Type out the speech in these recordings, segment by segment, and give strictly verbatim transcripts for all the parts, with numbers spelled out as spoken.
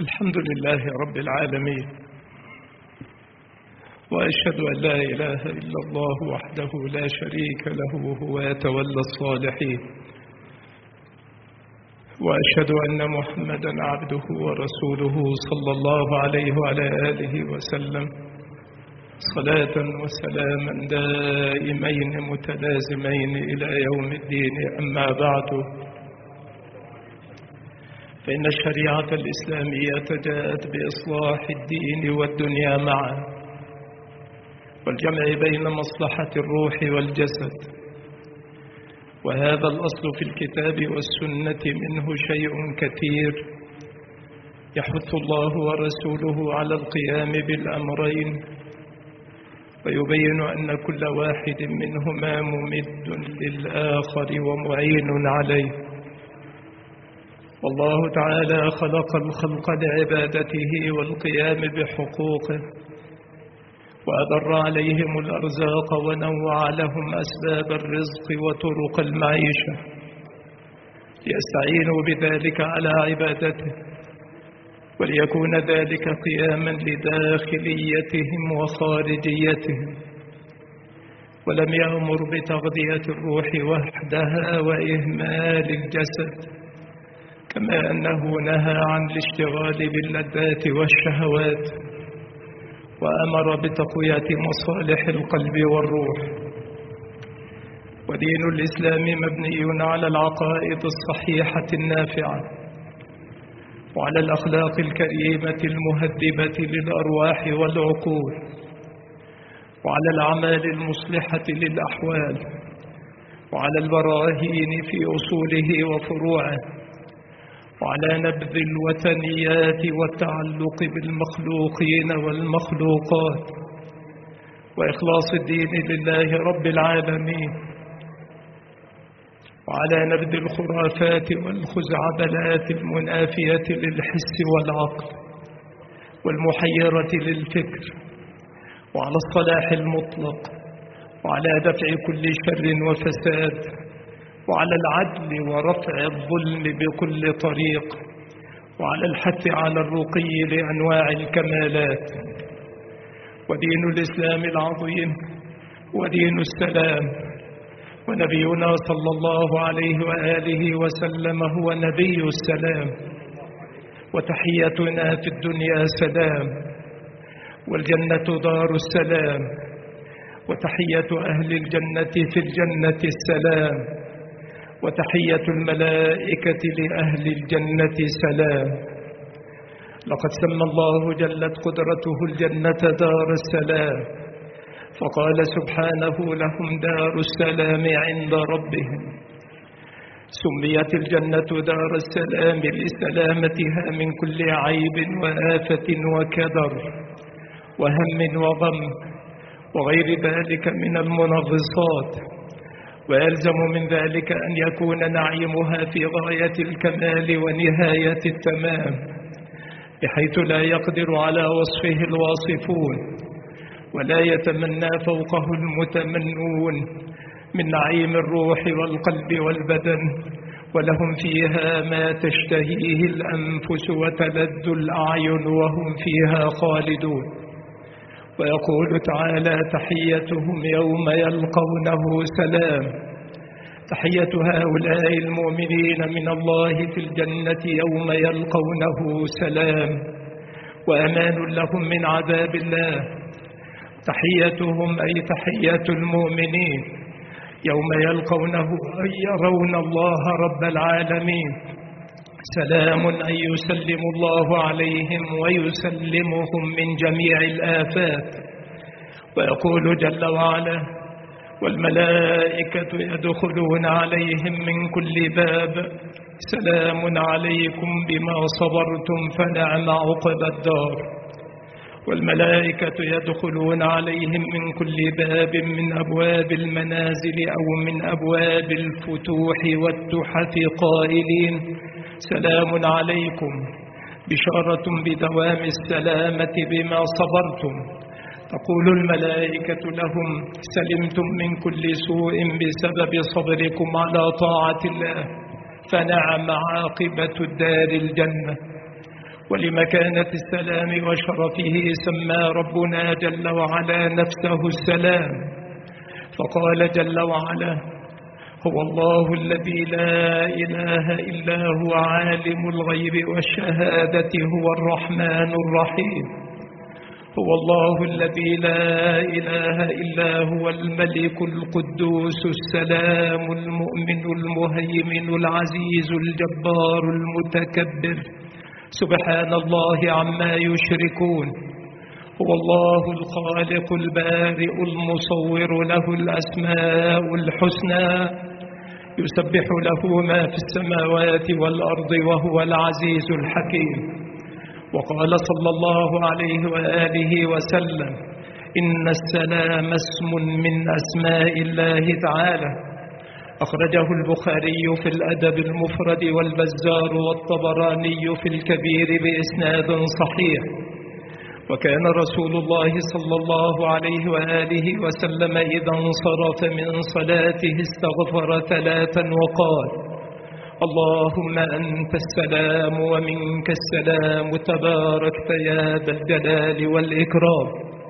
الحمد لله رب العالمين، وأشهد أن لا إله إلا الله وحده لا شريك له وهو يتولى الصالحين، وأشهد أن محمدا عبده ورسوله صلى الله عليه وعلى آله وسلم صلاة وسلاما دائمين متلازمين إلى يوم الدين. أما بعد، فإن الشريعة الإسلامية جاءت بإصلاح الدين والدنيا معا، والجمع بين مصلحة الروح والجسد، وهذا الأصل في الكتاب والسنة منه شيء كثير يحث الله ورسوله على القيام بالأمرين، ويبين أن كل واحد منهما ممد للآخر ومعين عليه. والله تعالى خلق الخلق لعبادته والقيام بحقوقه، وأدر عليهم الأرزاق ونوع لهم أسباب الرزق وطرق المعيشة ليستعينوا بذلك على عبادته، وليكون ذلك قياما لداخليتهم وخارجيتهم، ولم يأمر بتغذية الروح وحدها وإهمال الجسد، كما أنه نهى عن الاشتغال باللذات والشهوات، وأمر بتقوية مصالح القلب والروح. ودين الإسلام مبني على العقائد الصحيحة النافعة، وعلى الأخلاق الكريمة المهذبة للأرواح والعقول، وعلى الأعمال المصلحة للأحوال، وعلى البراهين في أصوله وفروعه، وعلى نبذ الوثنيات والتعلق بالمخلوقين والمخلوقات، وإخلاص الدين لله رب العالمين، وعلى نبذ الخرافات والخزعبلات المنافية للحس والعقل والمحيرة للفكر، وعلى الصلاح المطلق، وعلى دفع كل شر وفساد، وعلى العدل ورفع الظلم بكل طريق، وعلى الحث على الرقي لأنواع الكمالات. ودين الإسلام العظيم ودين السلام، ونبينا صلى الله عليه وآله وسلم هو نبي السلام، وتحيتنا في الدنيا سلام، والجنة دار السلام، وتحية أهل الجنة في الجنة السلام، وتحية الملائكة لأهل الجنة سلام. لقد سمى الله جلت قدرته الجنة دار السلام، فقال سبحانه لهم دار السلام عند ربهم. سميت الجنة دار السلام لسلامتها من كل عيب وآفة وكدر وهم وغم وغير ذلك من المنغصات، ويلزم من ذلك أن يكون نعيمها في غاية الكمال ونهاية التمام، بحيث لا يقدر على وصفه الواصفون، ولا يتمنى فوقه المتمنون من نعيم الروح والقلب والبدن، ولهم فيها ما تشتهيه الأنفس وتلذ الأعين وهم فيها خالدون. ويقول تعالى تحيتهم يوم يلقونه سلام. تحية هؤلاء المؤمنين من الله في الجنة يوم يلقونه سلام، وأمان لهم من عذاب الله. تحيتهم أي تحية المؤمنين يوم يلقونه أي يرون الله رب العالمين سلام، أي يسلم الله عليهم ويسلمهم من جميع الآفات. ويقول جل وعلا والملائكة يدخلون عليهم من كل باب سلام عليكم بما صبرتم فنعم عقبى الدار. والملائكة يدخلون عليهم من كل باب من أبواب المنازل أو من أبواب الفتوح والتحف قائلين سلام عليكم، بشارة بدوام السلامة بما صبرتم. تقول الملائكة لهم سلمتم من كل سوء بسبب صبركم على طاعة الله، فنعم عاقبة الدار الجنة. ولمكانة السلام وشرفه سمى ربنا جل وعلا نفسه السلام، فقال جل وعلا: هو الله الذي لا إله إلا هو عالم الغيب والشهادة هو الرحمن الرحيم. هو الله الذي لا إله إلا هو الملك القدوس السلام المؤمن المهيمن العزيز الجبار المتكبر، سبحان الله عما يشركون. هو الله الخالق البارئ المصور، له الأسماء الحسنى، يسبح له ما في السماوات والأرض وهو العزيز الحكيم. وقال صلى الله عليه وآله وسلم: إن السلام اسم من أسماء الله تعالى. أخرجه البخاري في الأدب المفرد والبزار والطبراني في الكبير بإسناد صحيح. وكان رسول الله صلى الله عليه وآله وسلم إذا انصرف من صلاته استغفر ثلاثا وقال: اللهم أنت السلام ومنك السلام تباركت يا ذا الجلال والإكرام.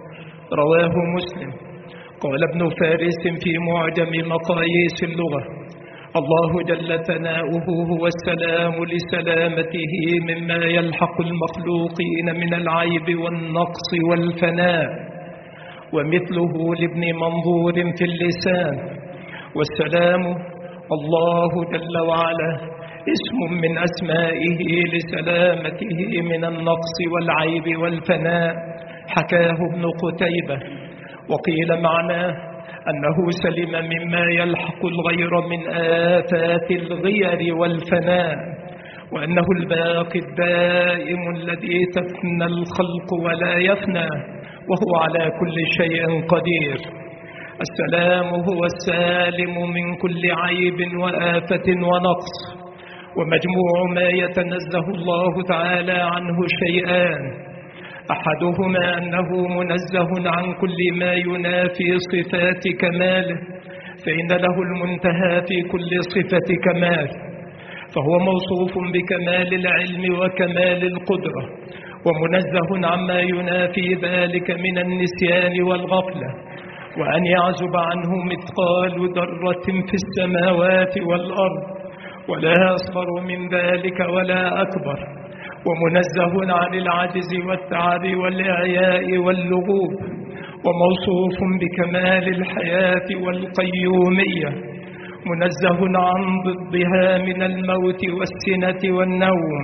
رواه مسلم. قال ابن فارس في معجم مقاييس اللغة: الله جل ثناؤه هو السلام لسلامته مما يلحق المخلوقين من العيب والنقص والفناء. ومثله لابن منظور في اللسان: والسلام الله جل وعلا اسم من أسمائه لسلامته من النقص والعيب والفناء، حكاه ابن قتيبة. وقيل معناه أنه سلم مما يلحق الغير من آفات الغير والفناء، وأنه الباقي الدائم الذي تفنى الخلق ولا يفنى، وهو على كل شيء قدير. السلام هو السالم من كل عيب وآفة ونقص. ومجموع ما يتنزه الله تعالى عنه شيئان: أحدهما أنه منزه عن كل ما ينافي صفات كماله، فإن له المنتهى في كل صفة كمال، فهو موصوف بكمال العلم وكمال القدرة، ومنزه عما ينافي ذلك من النسيان والغفلة، وأن يعزب عنه مثقال ذرة في السماوات والأرض، ولا أصغر من ذلك ولا أكبر، ومنزه عن العجز والتعب والإعياء واللغوب، وموصوف بكمال الحياة والقيومية، منزه عن ضدها من الموت والسنة والنوم،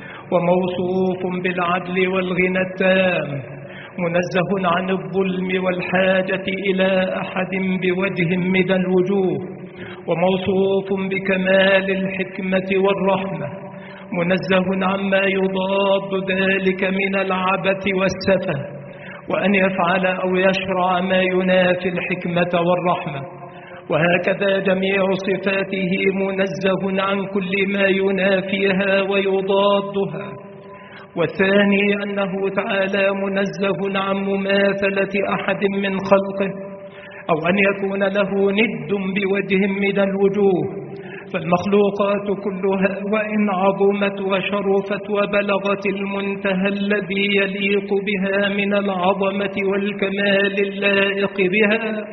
وموصوف بالعدل والغنى التام، منزه عن الظلم والحاجة إلى أحد بوجه من الوجوه، وموصوف بكمال الحكمة والرحمة، منزه عما يضاد ذلك من العبث والسفه، وأن يفعل أو يشرع ما ينافي الحكمة والرحمة. وهكذا جميع صفاته منزه عن كل ما ينافيها ويضادها. والثاني أنه تعالى منزه عن مماثلة أحد من خلقه، أو أن يكون له ند بوجه من الوجوه، فالمخلوقات كلها وإن عظمت وشرفت وبلغت المنتهى الذي يليق بها من العظمة والكمال اللائق بها،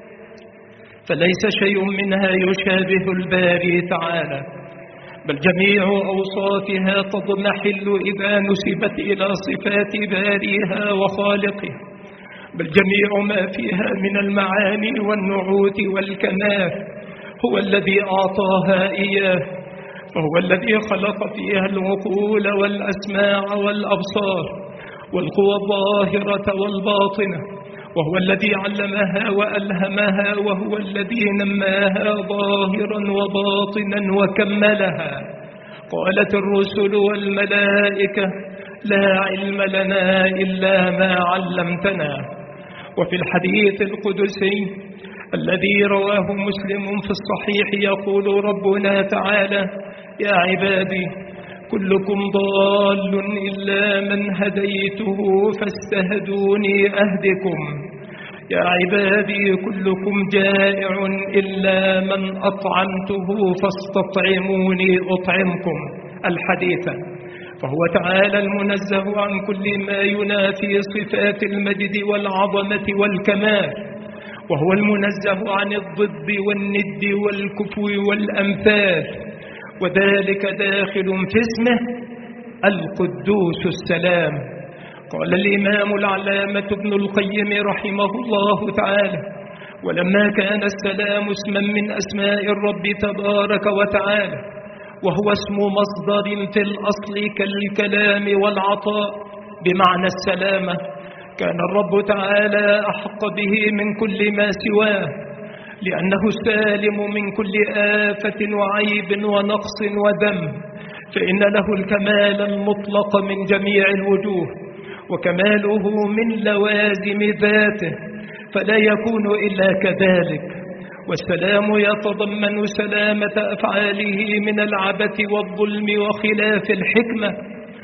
فليس شيء منها يشابه الباري تعالى، بل جميع أوصافها تضمحل إذا نسبت إلى صفات باريها وخالقها، بل جميع ما فيها من المعاني والنعوت والكمال هو الذي أعطاها إياه، فهو الذي خلق فيها العقول والأسماع والأبصار والقوى الظاهرة والباطنة، وهو الذي علمها وألهمها، وهو الذي نماها ظاهرا وباطنا وكملها. قالت الرسل والملائكة: لا علم لنا إلا ما علمتنا. وفي الحديث القدسي الذي رواه مسلم في الصحيح يقول ربنا تعالى: يا عبادي كلكم ضال إلا من هديته فاستهدوني أهدكم. يا عبادي كلكم جائع إلا من أطعمته فاستطعموني أطعمكم. الحديث. فهو تعالى المنزه عن كل ما ينافي صفات المجد والعظمة والكمال، وهو المنزه عن الضد والند والكفو والأمثال، وذلك داخل في اسمه القدوس السلام. قال الإمام العلامة ابن القيم رحمه الله تعالى: ولما كان السلام اسما من أسماء الرب تبارك وتعالى، وهو اسم مصدر في الأصل كالكلام والعطاء بمعنى السلامة، كان الرب تعالى أحق به من كل ما سواه، لأنه السالم من كل آفة وعيب ونقص وذنب، فإن له الكمال المطلق من جميع الوجوه، وكماله من لوازم ذاته، فلا يكون إلا كذلك. والسلام يتضمن سلامة أفعاله من العبث والظلم وخلاف الحكمة،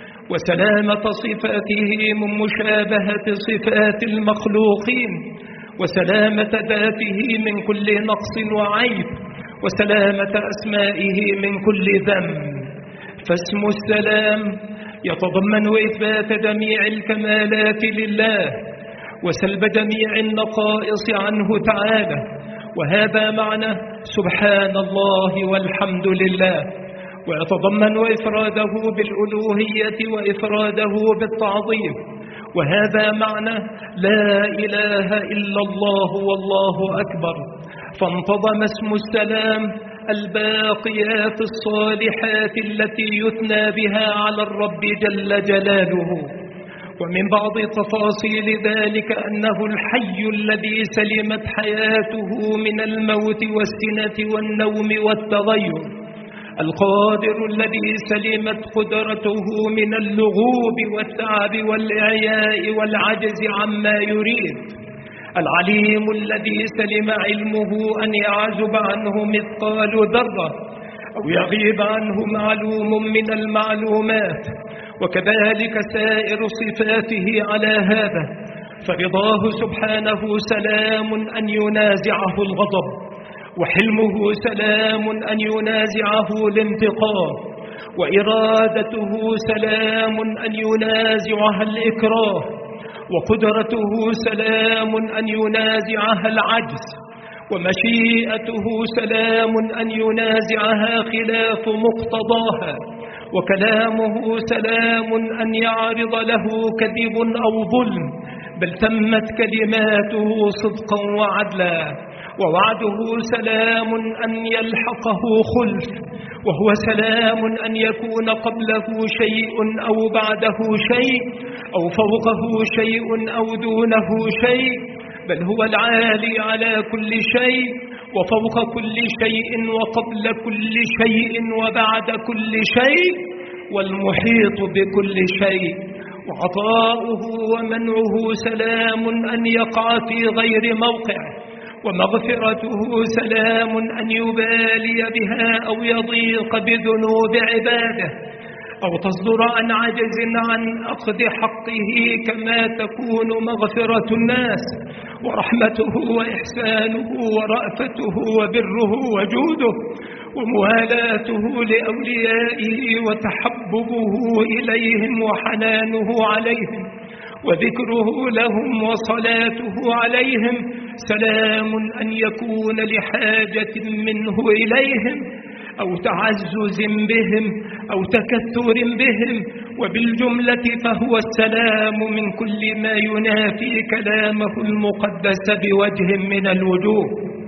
وسلامة صفاته من مشابهة صفات المخلوقين، وسلامة ذاته من كل نقص وعيب، وسلامة أسمائه من كل ذنب. فاسم السلام يتضمن إثبات جميع الكمالات لله، وسلب جميع النقائص عنه تعالى، وهذا معنى سبحان الله والحمد لله. ويتضمن إفراده بالألوهية وإفراده بالتعظيم، وهذا معنى لا إله إلا الله والله أكبر. فانتظم اسم السلام الباقيات الصالحات التي يثنى بها على الرب جل جلاله. ومن بعض تفاصيل ذلك أنه الحي الذي سلمت حياته من الموت والسنة والنوم والتغير، القادر الذي سلمت قدرته من اللغوب والتعب والإعياء والعجز عما يريد، العليم الذي سلم علمه أن يعزب عنه مثقال ذرة أو يغيب عنه معلوم من المعلومات، وكذلك سائر صفاته على هذا. فرضاه سبحانه سلام أن ينازعه الغضب، وحلمه سلام أن ينازعه الانتقام، وإرادته سلام أن ينازعها الإكراه، وقدرته سلام أن ينازعها العجز، ومشيئته سلام أن ينازعها خلاف مقتضاها، وكلامه سلام أن يعرض له كذب أو ظلم، بل تمت كلماته صدقا وعدلا. ووعده سلام أن يلحقه خلف، وهو سلام أن يكون قبله شيء أو بعده شيء، أو فوقه شيء أو دونه شيء، بل هو العالي على كل شيء وفوق كل شيء وقبل كل شيء وبعد كل شيء والمحيط بكل شيء. وعطاؤه ومنعه سلام أن يقع في غير موقعه، ومغفرته سلام أن يبالي بها أو يضيق بذنوب عباده، أو تصدر عن عجز عن أخذ حقه كما تكون مغفرة الناس، ورحمته وإحسانه ورأفته وبره وجوده وموالاته لأوليائه وتحببه إليهم وحنانه عليهم وذكره لهم وصلاته عليهم، سلام أن يكون لحاجة منه إليهم أو تعزز بهم أو تكثر بهم، وبالجملة فهو السلام من كل ما ينافي كلامه المقدس بوجه من الوجوه.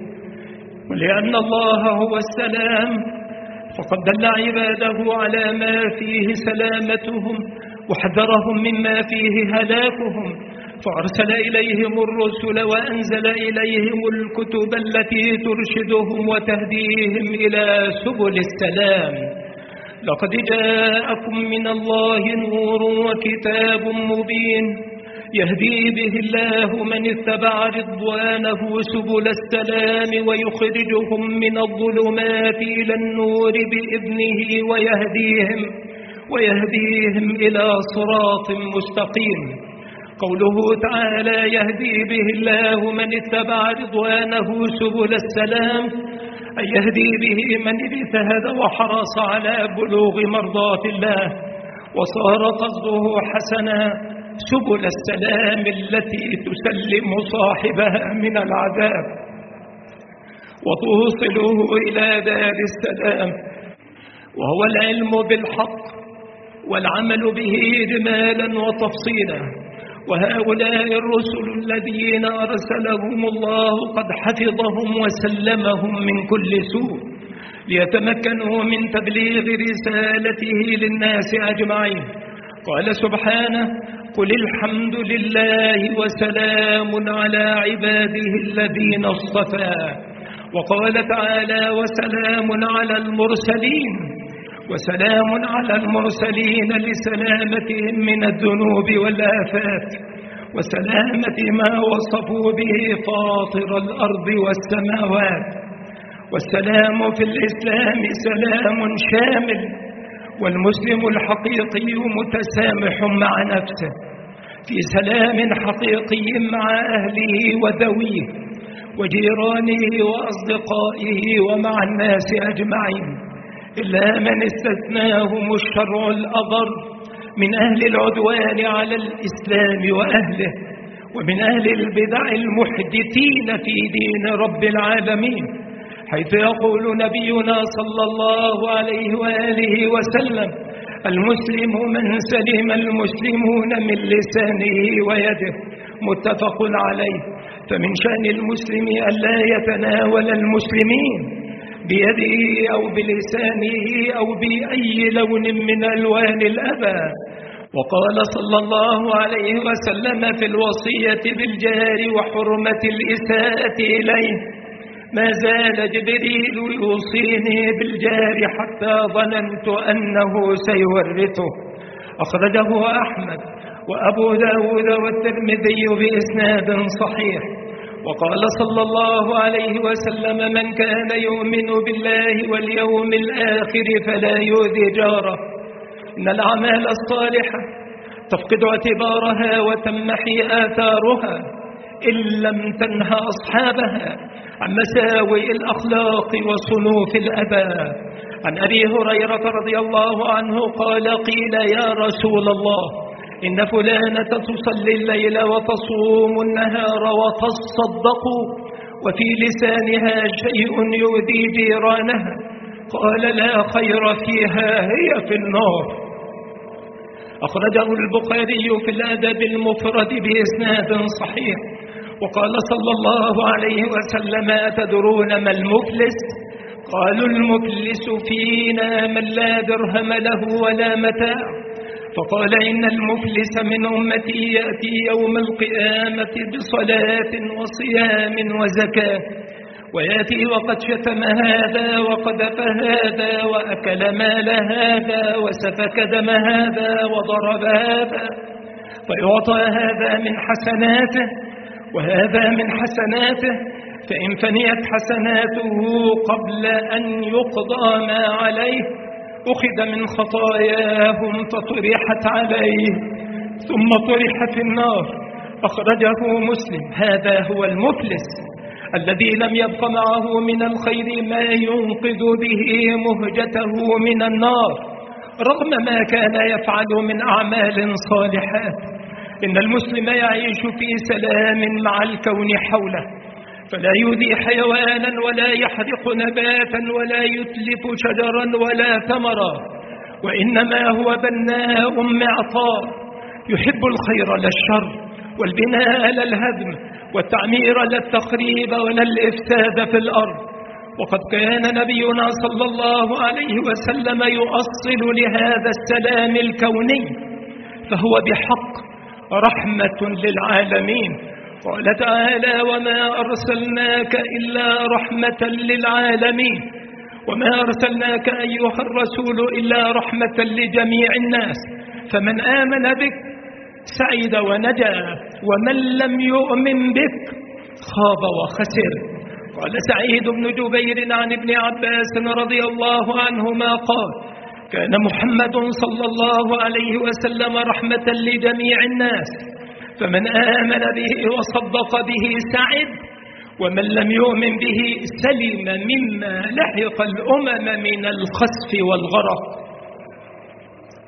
ولأن الله هو السلام فقد دل عباده على ما فيه سلامتهم وحذرهم مما فيه هلاكهم، فأرسل إليهم الرسل وأنزل إليهم الكتب التي ترشدهم وتهديهم إلى سبل السلام. لقد جاءكم من الله نور وكتاب مبين يهدي به الله من اتبع رضوانه سبل السلام ويخرجهم من الظلمات إلى النور بإذنه ويهديهم ويهديهم إلى صراط مستقيم. قوله تعالى يهدي به الله من اتبع رضوانه سبل السلام، أي يهدي به من اجتهد وحرص على بلوغ مرضات الله وصار قصده حسنا سبل السلام التي تسلم صاحبها من العذاب وتوصله إلى دار السلام، وهو العلم بالحق والعمل به إجمالا وتفصيلا. وهؤلاء الرسل الذين أرسلهم الله قد حفظهم وسلمهم من كل سوء ليتمكنوا من تبليغ رسالته للناس أجمعين. قال سبحانه: قل الحمد لله وسلام على عباده الذين اصطفى. وقال تعالى: وسلام على المرسلين. وسلام على المرسلين لسلامتهم من الذنوب والآفات وسلامة ما وصفوا به فاطر الأرض والسماوات. والسلام في الإسلام سلام شامل، والمسلم الحقيقي متسامح مع نفسه في سلام حقيقي مع أهله وذويه وجيرانه وأصدقائه ومع الناس أجمعين، إلا من استثناهم الشرع الأضر من أهل العدوان على الإسلام وأهله، ومن أهل البدع المحدثين في دين رب العالمين، حيث يقول نبينا صلى الله عليه وآله وسلم: المسلم من سلم المسلمون من لسانه ويده، متفق عليه. فمن شأن المسلم ألا يتناول المسلمين بيده أو بلسانه أو بأي لون من ألوان الأذى. وقال صلى الله عليه وسلم في الوصية بالجار وحرمة الإساءة إليه: ما زال جبريل يوصيني بالجار حتى ظننت أنه سيورثه. أخرجه أحمد وأبو داود والترمذي بإسناد صحيح. وقال صلى الله عليه وسلم: من كان يؤمن بالله واليوم الآخر فلا يؤذي جاره. إن الأعمال الصالحة تفقد اعتبارها وتمحي آثارها إن لم تنهى أصحابها عن مساوئ الأخلاق وصنوف الأذى. عن أبي هريرة رضي الله عنه قال: قيل يا رسول الله إن فلانة تصلي الليل وتصوم النهار وتصدق وفي لسانها شيء يؤذي جيرانها، قال: لا خير فيها، هي في النار. أخرجه البخاري في الأدب المفرد بإسناد صحيح. وقال صلى الله عليه وسلم: أتدرون ما المفلس؟ قالوا: المفلس فينا من لا درهم له ولا متاع. فقال: إن المفلس من أمتي يأتي يوم القيامة بصلاة وصيام وزكاة، ويأتي وقد شتم هذا وقذف هذا وأكل مال هذا وسفك دم هذا وضرب هذا، فيعطى هذا من حسناته وهذا من حسناته، فإن فنيت حسناته قبل أن يقضى ما عليه أخذ من خطاياهم فطرحت عليه ثم طرح في النار. أخرجه مسلم. هذا هو المفلس الذي لم يبق معه من الخير ما ينقذ به مهجته من النار رغم ما كان يفعل من أعمال صالحات. إن المسلم يعيش في سلام مع الكون حوله، فلا يؤذي حيوانا ولا يحرق نباتا ولا يتلف شجرا ولا ثمرا، وإنما هو بناء معطاء يحب الخير لا الشر والبناء لا الهدم والتعمير لا التخريب ولا الإفساد في الأرض. وقد كان نبينا صلى الله عليه وسلم يؤصل لهذا السلام الكوني، فهو بحق رحمة للعالمين. قال تعالى: وما أرسلناك إلا رحمة للعالمين، وما أرسلناك أيها الرسول إلا رحمة لجميع الناس، فمن آمن بك سعيد ونجا، ومن لم يؤمن بك خاب وخسر. قال سعيد بن جبير عن ابن عباس رضي الله عنهما قال: كان محمد صلى الله عليه وسلم رحمة لجميع الناس، فمن آمن به وصدق به سعد، ومن لم يؤمن به سلم مما لحق الأمم من الخسف والغرق.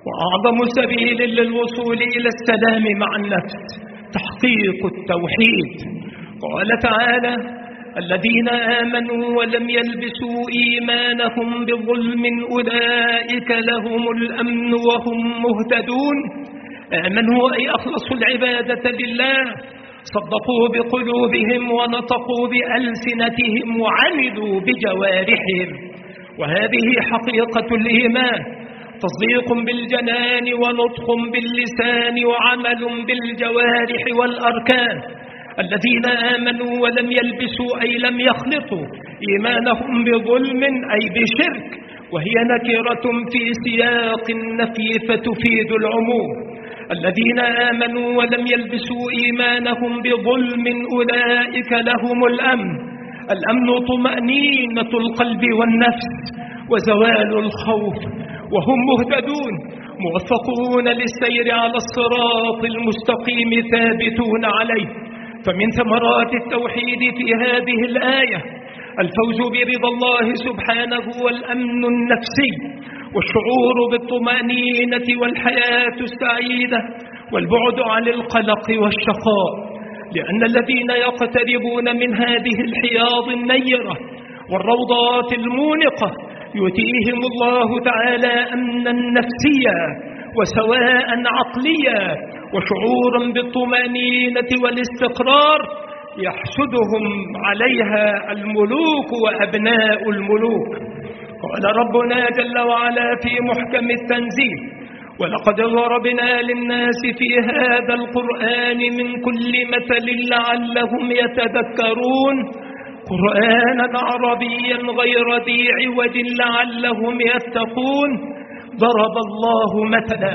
وأعظم سبيل للوصول إلى السلام مع النفس تحقيق التوحيد. قال تعالى: الذين آمنوا ولم يلبسوا إيمانهم بظلم أولئك لهم الأمن وهم مهتدون. آمنوا أي أخلصوا العبادة لله، صدقوا بقلوبهم ونطقوا بألسنتهم وعملوا بجوارحهم، وهذه حقيقة الإيمان: تصديق بالجنان ونطق باللسان وعمل بالجوارح والأركان. الذين آمنوا ولم يلبسوا أي لم يخلطوا إيمانهم بظلم أي بشرك، وهي نكرة في سياق النفي فتفيد العموم. الذين آمنوا ولم يلبسوا إيمانهم بظلم أولئك لهم الأمن. الأمن طمأنينة القلب والنفس وزوال الخوف، وهم مهتدون موفقون للسير على الصراط المستقيم ثابتون عليه. فمن ثمرات التوحيد في هذه الآية الفوز برضا الله سبحانه والأمن النفسي والشعور بالطمأنينة والحياة السعيدة والبعد عن القلق والشقاء، لأن الذين يقتربون من هذه الحياض النيرة والروضات المونقة يؤتيهم الله تعالى أمنا نفسيا وسواء عقليا وشعورا بالطمأنينة والاستقرار يحسدهم عليها الملوك وأبناء الملوك. قال ربنا جل وعلا في محكم التنزيل: ولقد ضربنا للناس في هذا القرآن من كل مثل لعلهم يتذكرون، قرآنا عربيا غير ذي عوج لعلهم يتقون. ضرب الله مثلا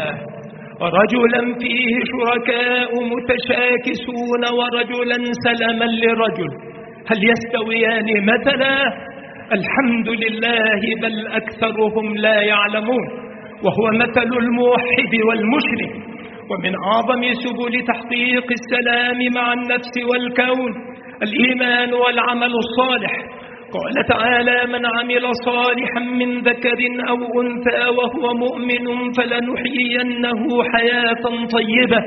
رجلا فيه شركاء متشاكسون ورجلا سلما لرجل، هل يستويان مثلا؟ الحمد لله بل أكثرهم لا يعلمون. وهو مثل الموحد والمشرك. ومن أعظم سبل تحقيق السلام مع النفس والكون الإيمان والعمل الصالح. قال تعالى: من عمل صالحا من ذكر أو أنثى وهو مؤمن فلنحيينه حياة طيبة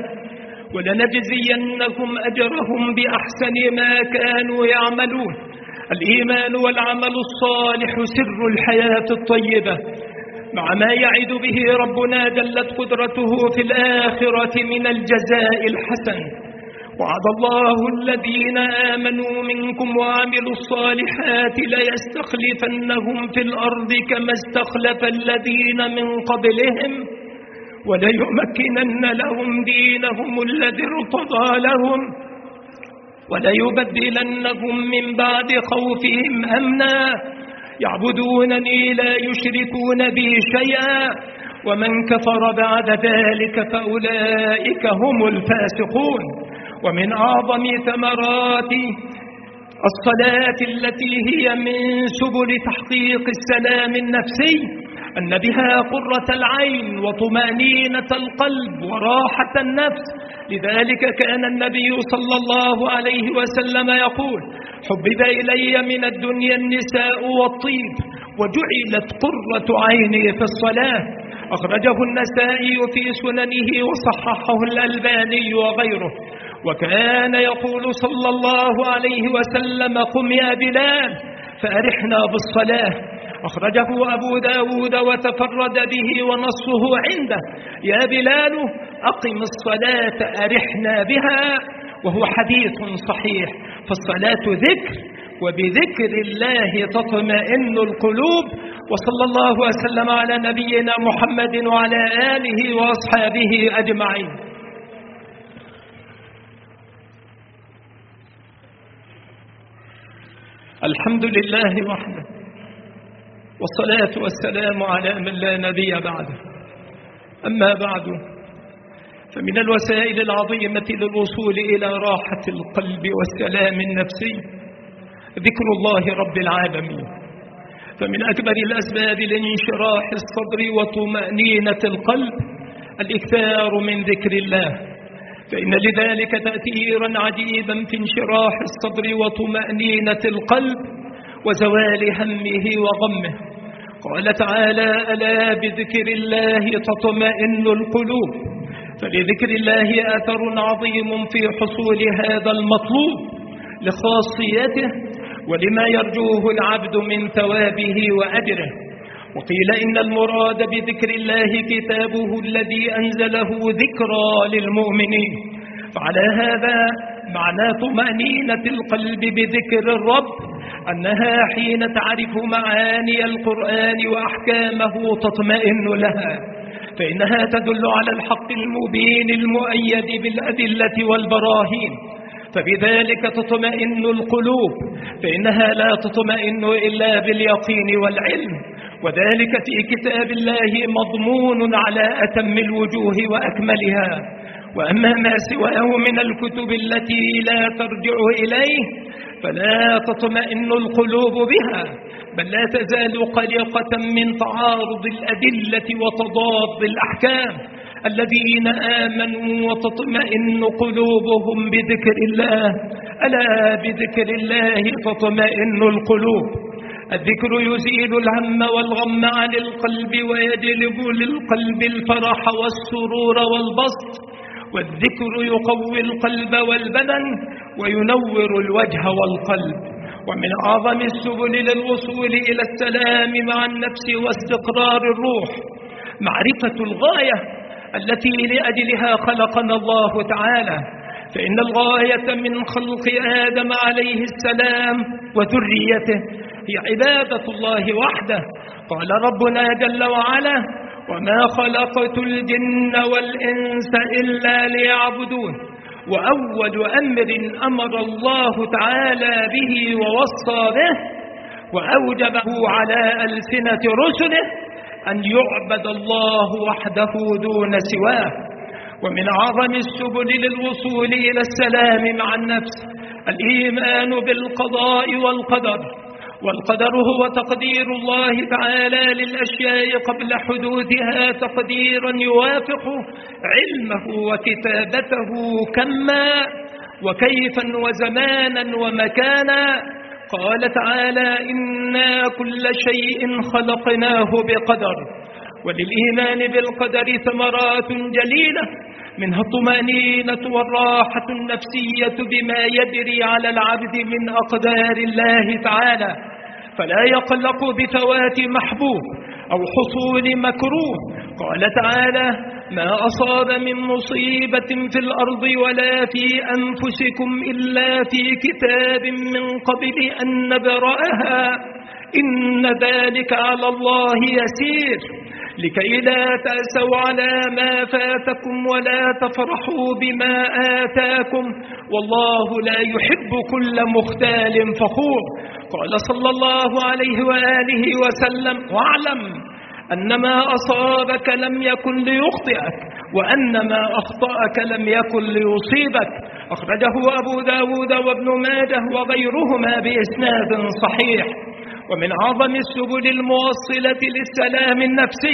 ولنجزينهم أجرهم بأحسن ما كانوا يعملون. الإيمان والعمل الصالح سر الحياة الطيبة، مع ما يعد به ربنا جلت قدرته في الآخرة من الجزاء الحسن. وعد الله الذين آمنوا منكم وعملوا الصالحات ليستخلفنهم في الأرض كما استخلف الذين من قبلهم وليمكنن لهم دينهم الذي ارتضى لهم وليبدلنهم من بعد خوفهم أمنا يعبدونني لا يشركون بي شيئا ومن كفر بعد ذلك فأولئك هم الفاسقون. ومن أعظم ثمرات الصلاة التي هي من سبل تحقيق السلام النفسي أن بها قرة العين وطمأنينة القلب وراحة النفس. لذلك كان النبي صلى الله عليه وسلم يقول: حبب إلي من الدنيا النساء والطيب وجعلت قرة عيني في الصلاة. أخرجه النسائي في سننه وصححه الألباني وغيره. وكان يقول صلى الله عليه وسلم: قم يا بلال فأرحنا بالصلاة. أخرجه أبو داود وتفرد به ونصه عنده: يا بلال أقم الصلاة أرحنا بها. وهو حديث صحيح، فالصلاة ذكر وبذكر الله تطمئن القلوب. وصلى الله وسلم على نبينا محمد وعلى آله وأصحابه أجمعين. الحمد لله وحده، والصلاة والسلام على من لا نبي بعده. أما بعد، فمن الوسائل العظيمة للوصول إلى راحة القلب والسلام النفسي ذكر الله رب العالمين. فمن أكبر الأسباب لانشراح الصدر وطمأنينة القلب الإكثار من ذكر الله، فإن لذلك تأثيرا عجيبا في انشراح الصدر وطمأنينة القلب وزوال همه وغمه. قال تعالى: ألا بذكر الله تطمئن القلوب. فلذكر الله أثر عظيم في حصول هذا المطلوب لخاصيته ولما يرجوه العبد من ثوابه وأجره. وقيل إن المراد بذكر الله كتابه الذي أنزله ذكرى للمؤمنين. فعلى هذا معنى طمأنينة القلب بذكر الرب أنها حين تعرف معاني القرآن وأحكامه تطمئن لها، فإنها تدل على الحق المبين المؤيد بالأدلة والبراهين، فبذلك تطمئن القلوب، فإنها لا تطمئن إلا باليقين والعلم، وذلك في كتاب الله مضمون على أتم الوجوه وأكملها. وأما ما سواه من الكتب التي لا ترجع إليه فلا تطمئن القلوب بها، بل لا تزال قلقة من تعارض الأدلة وتضاد الأحكام. الذين آمنوا وتطمئن قلوبهم بذكر الله، ألا بذكر الله تطمئن القلوب. الذكر يزيل الهم والغم عن القلب ويجلب للقلب الفرح والسرور والبسط، والذكر يقوي القلب والبدن وينور الوجه والقلب. ومن أعظم السبل للوصول إلى السلام مع النفس واستقرار الروح معرفة الغاية التي لأجلها خلقنا الله تعالى، فإن الغاية من خلق آدم عليه السلام وذريته هي عبادة الله وحده. قال ربنا جل وعلا: وما خلقت الجن والإنس إلا ليعبدون. وأول أمر أمر الله تعالى به ووصى به وأوجبه على ألسنة رسله أن يعبد الله وحده دون سواه. ومن أعظم السبل للوصول إلى السلام مع النفس الإيمان بالقضاء والقدر. والقدر هو تقدير الله تعالى للأشياء قبل حدوثها تقديرا يوافق علمه وكتابته كما وكيفا وزمانا ومكانا. قال تعالى: إنا كل شيء خلقناه بقدر. وللإيمان بالقدر ثمرات جليلة، منها الطمأنينة والراحة النفسية بما يجري على العبد من أقدار الله تعالى، فلا يقلق بفوات محبوب أو حصول مكروه. قال تعالى: ما أصاب من مصيبة في الأرض ولا في أنفسكم إلا في كتاب من قبل أن نبرأها إن ذلك على الله يسير، لكي لا تأسوا على ما فاتكم ولا تفرحوا بما آتاكم والله لا يحب كل مختال فخور. قال صلى الله عليه وآله وسلم: واعلم أن ما أصابك لم يكن ليخطئك وأن ما أخطأك لم يكن ليصيبك. أخرجه أبو داود وابن ماجه وغيرهما بإسناد صحيح. ومن أعظم السبل الموصلة للسلام النفسي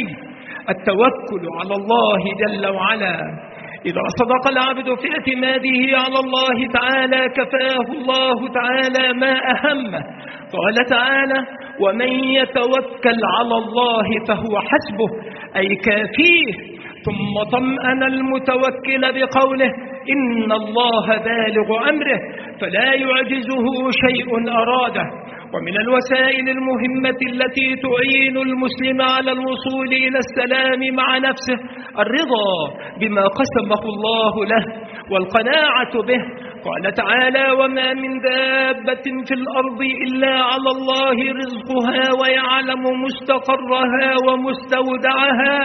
التوكل على الله جل وعلا. إذا صدق العبد في اعتماده على الله تعالى كفاه الله تعالى ما أهمه. قال تعالى: ومن يتوكل على الله فهو حسبه، أي كافيه. ثم طمأن المتوكل بقوله: إن الله بالغ أمره، فلا يعجزه شيء أراده. ومن الوسائل المهمة التي تعين المسلم على الوصول إلى السلام مع نفسه الرضا بما قسمه الله له والقناعة به. قال تعالى: وما من دابة في الأرض إلا على الله رزقها ويعلم مستقرها ومستودعها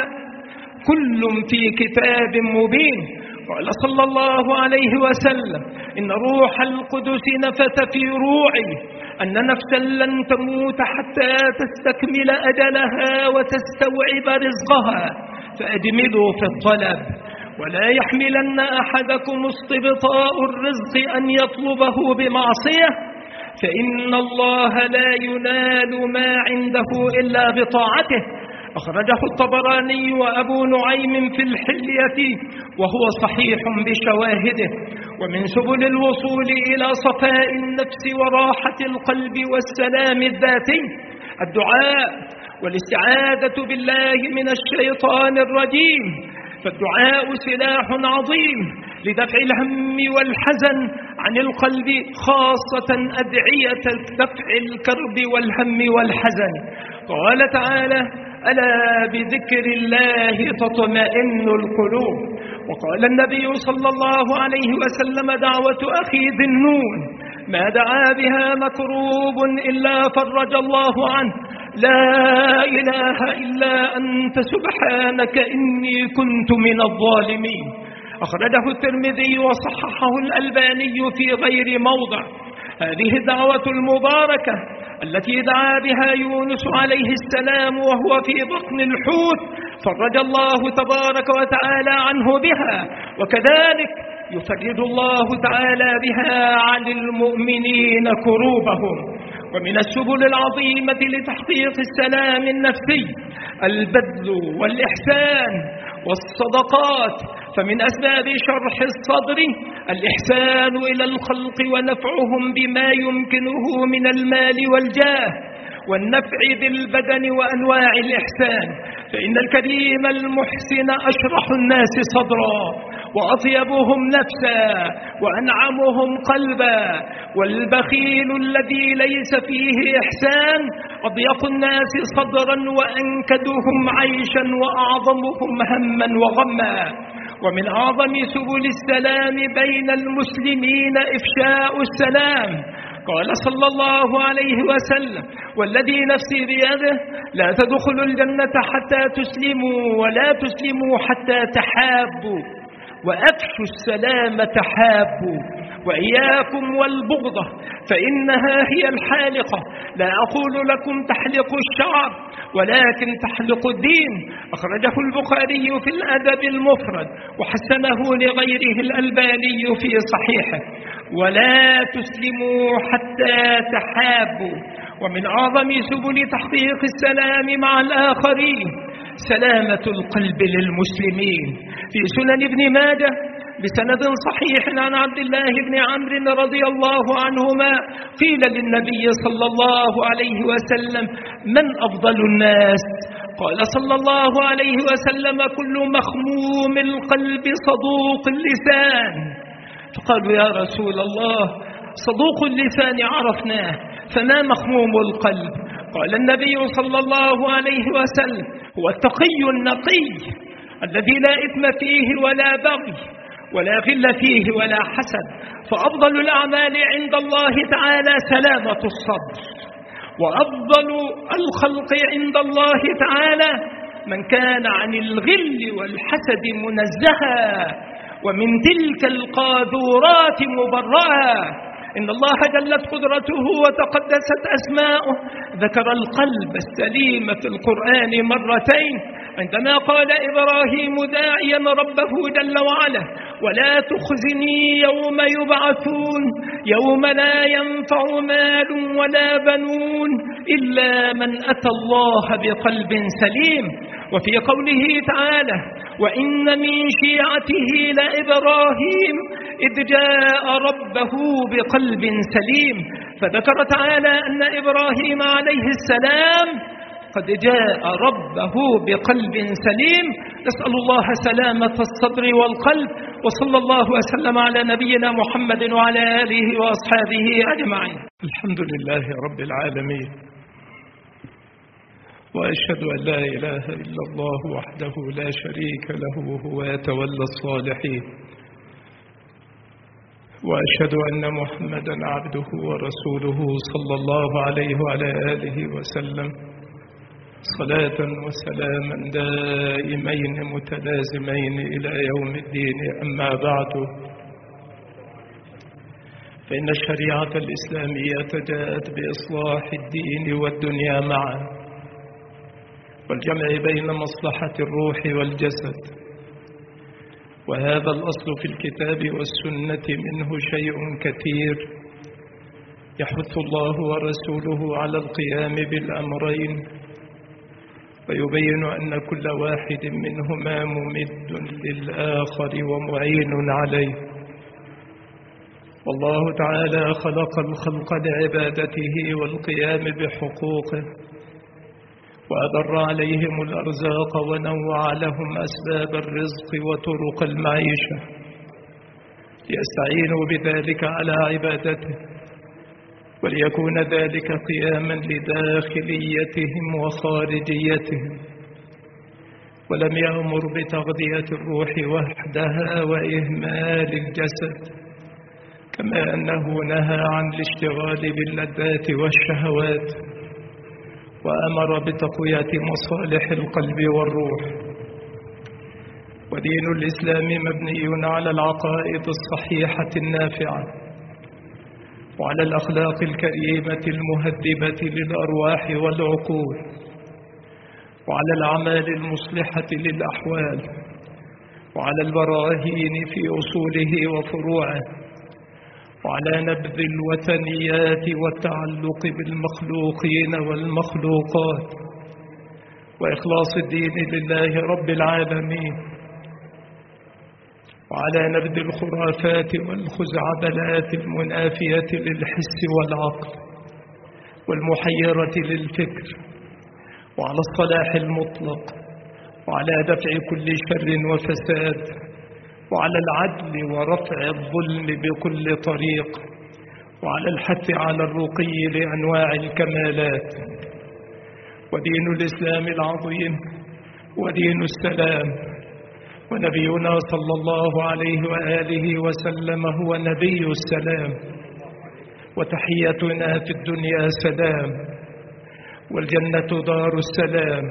كل في كتاب مبين. قال صلى الله عليه وسلم: إن روح القدس نفث في روعي أن نفسا لن تموت حتى تستكمل أجلها وتستوعب رزقها، فأجملوا في الطلب، ولا يحملن أحدكم استبطاء الرزق أن يطلبه بمعصية، فإن الله لا ينال ما عنده إلا بطاعته. أخرجه الطبراني وأبو نعيم في الحلية وهو صحيح بشواهده. ومن سبل الوصول إلى صفاء النفس وراحة القلب والسلام الذاتي الدعاء. والاستعاذة بالله من الشيطان الرجيم، فالدعاء سلاح عظيم لدفع الهم والحزن عن القلب، خاصة أدعية دفع الكرب والهم والحزن. قال تعالى: ألا بذكر الله تطمئن القلوب. وقال النبي صلى الله عليه وسلم: دعوة أخي ذي النون ما دعا بها مكروب إلا فرج الله عنه، لا إله إلا أنت سبحانك إني كنت من الظالمين. أخرجه الترمذي وصححه الألباني في غير موضع. هذه الدعوة المباركة التي دعا بها يونس عليه السلام وهو في بطن الحوت فرج الله تبارك وتعالى عنه بها، وكذلك يفرج الله تعالى بها عن المؤمنين كروبهم. ومن السبل العظيمة لتحقيق السلام النفسي البذل والإحسان والصدقات، فمن أسباب شرح الصدر الإحسان إلى الخلق ونفعهم بما يمكنه من المال والجاه والنفع بالبدن وأنواع الإحسان، فإن الكريم المحسن أشرح الناس صدرا وأطيبهم نفسا وأنعمهم قلبا، والبخيل الذي ليس فيه إحسان أضيق الناس صدرا وأنكدهم عيشا وأعظمهم هما وغما. ومن أعظم سبل السلام بين المسلمين إفشاء السلام. قال صلى الله عليه وسلم: والذي نفسي بيده لا تدخلوا الجنة حتى تسلموا ولا تسلموا حتى تحابوا، وأفشوا السلام تحابوا، وإياكم والبغضة فإنها هي الحالقة. لا أقول لكم تحلقوا الشعر ولكن تحلقوا الدين. أخرجه البخاري في الأدب المفرد وحسنه لغيره الألباني في صحيحه. ولا تسلموا حتى تحابوا. ومن أعظم سبل تحقيق السلام مع الآخرين سلامة القلب للمسلمين. في سنن ابن ماجه بسند صحيح عن عبد الله بن عمرو رضي الله عنهما قيل للنبي صلى الله عليه وسلم: من أفضل الناس؟ قال صلى الله عليه وسلم: كل مخموم القلب صدوق اللسان. فقالوا: يا رسول الله، صدوق اللسان عرفناه، فما مخموم القلب؟ قال النبي صلى الله عليه وسلم: هو التقي النقي الذي لا إثم فيه ولا بغي ولا غل فيه ولا حسد. فأفضل الأعمال عند الله تعالى سلامة الصدر، وأفضل الخلق عند الله تعالى من كان عن الغل والحسد منزها ومن تلك القاذورات مبرأة. إن الله جلت قدرته وتقدست أسماؤه ذكر القلب السليم في القرآن مرتين، عندما قال إبراهيم داعيا ربه جل وعلا: ولا تخزني يوم يبعثون يوم لا ينفع مال ولا بنون إلا من أتى الله بقلب سليم. وفي قوله تعالى: وإن من شيعته لإبراهيم إذ جاء ربه بقلب سليم. فذكر تعالى أن إبراهيم عليه السلام قد جاء ربه بقلب سليم. نسأل الله سلامة الصدر والقلب، وصلى الله وسلم على نبينا محمد وعلى آله وأصحابه أجمعين. الحمد لله رب العالمين، وأشهد أن لا إله إلا الله وحده لا شريك له وهو يتولى الصالحين، وأشهد أن محمدا عبده ورسوله صلى الله عليه وعلى آله وسلم صلاة وسلاما دائمين متلازمين إلى يوم الدين. أما بعد، فإن الشريعة الإسلامية جاءت بإصلاح الدين والدنيا معا، والجمع بين مصلحة الروح والجسد، وهذا الأصل في الكتاب والسنة منه شيء كثير يحث الله ورسوله على القيام بالأمرين، ويبين أن كل واحد منهما ممد للآخر ومعين عليه. والله تعالى خلق الخلق لعبادته والقيام بحقوقه، وأدر عليهم الأرزاق ونوع لهم أسباب الرزق وطرق المعيشة ليستعينوا بذلك على عبادته، وليكون ذلك قياما لداخليتهم وخارجيتهم. ولم يأمر بتغذية الروح وحدها وإهمال الجسد، كما أنه نهى عن الاشتغال باللذات والشهوات، وأمر بتقوية مصالح القلب والروح. ودين الإسلام مبني على العقائد الصحيحة النافعة، وعلى الأخلاق الكريمة المهذبة للأرواح والعقول، وعلى الأعمال المصلحة للأحوال، وعلى البراهين في أصوله وفروعه، وعلى نبذ الوثنيات والتعلق بالمخلوقين والمخلوقات، وإخلاص الدين لله رب العالمين، وعلى نبذ الخرافات والخزعبلات المنافية للحس والعقل والمحيرة للفكر، وعلى الصلاح المطلق، وعلى دفع كل شر وفساد، وعلى العدل ورفع الظلم بكل طريق، وعلى الحث على الرقي لأنواع الكمالات. ودين الإسلام العظيم ودين السلام، ونبينا صلى الله عليه وآله وسلم هو نبي السلام، وتحيتنا في الدنيا سلام، والجنة دار السلام،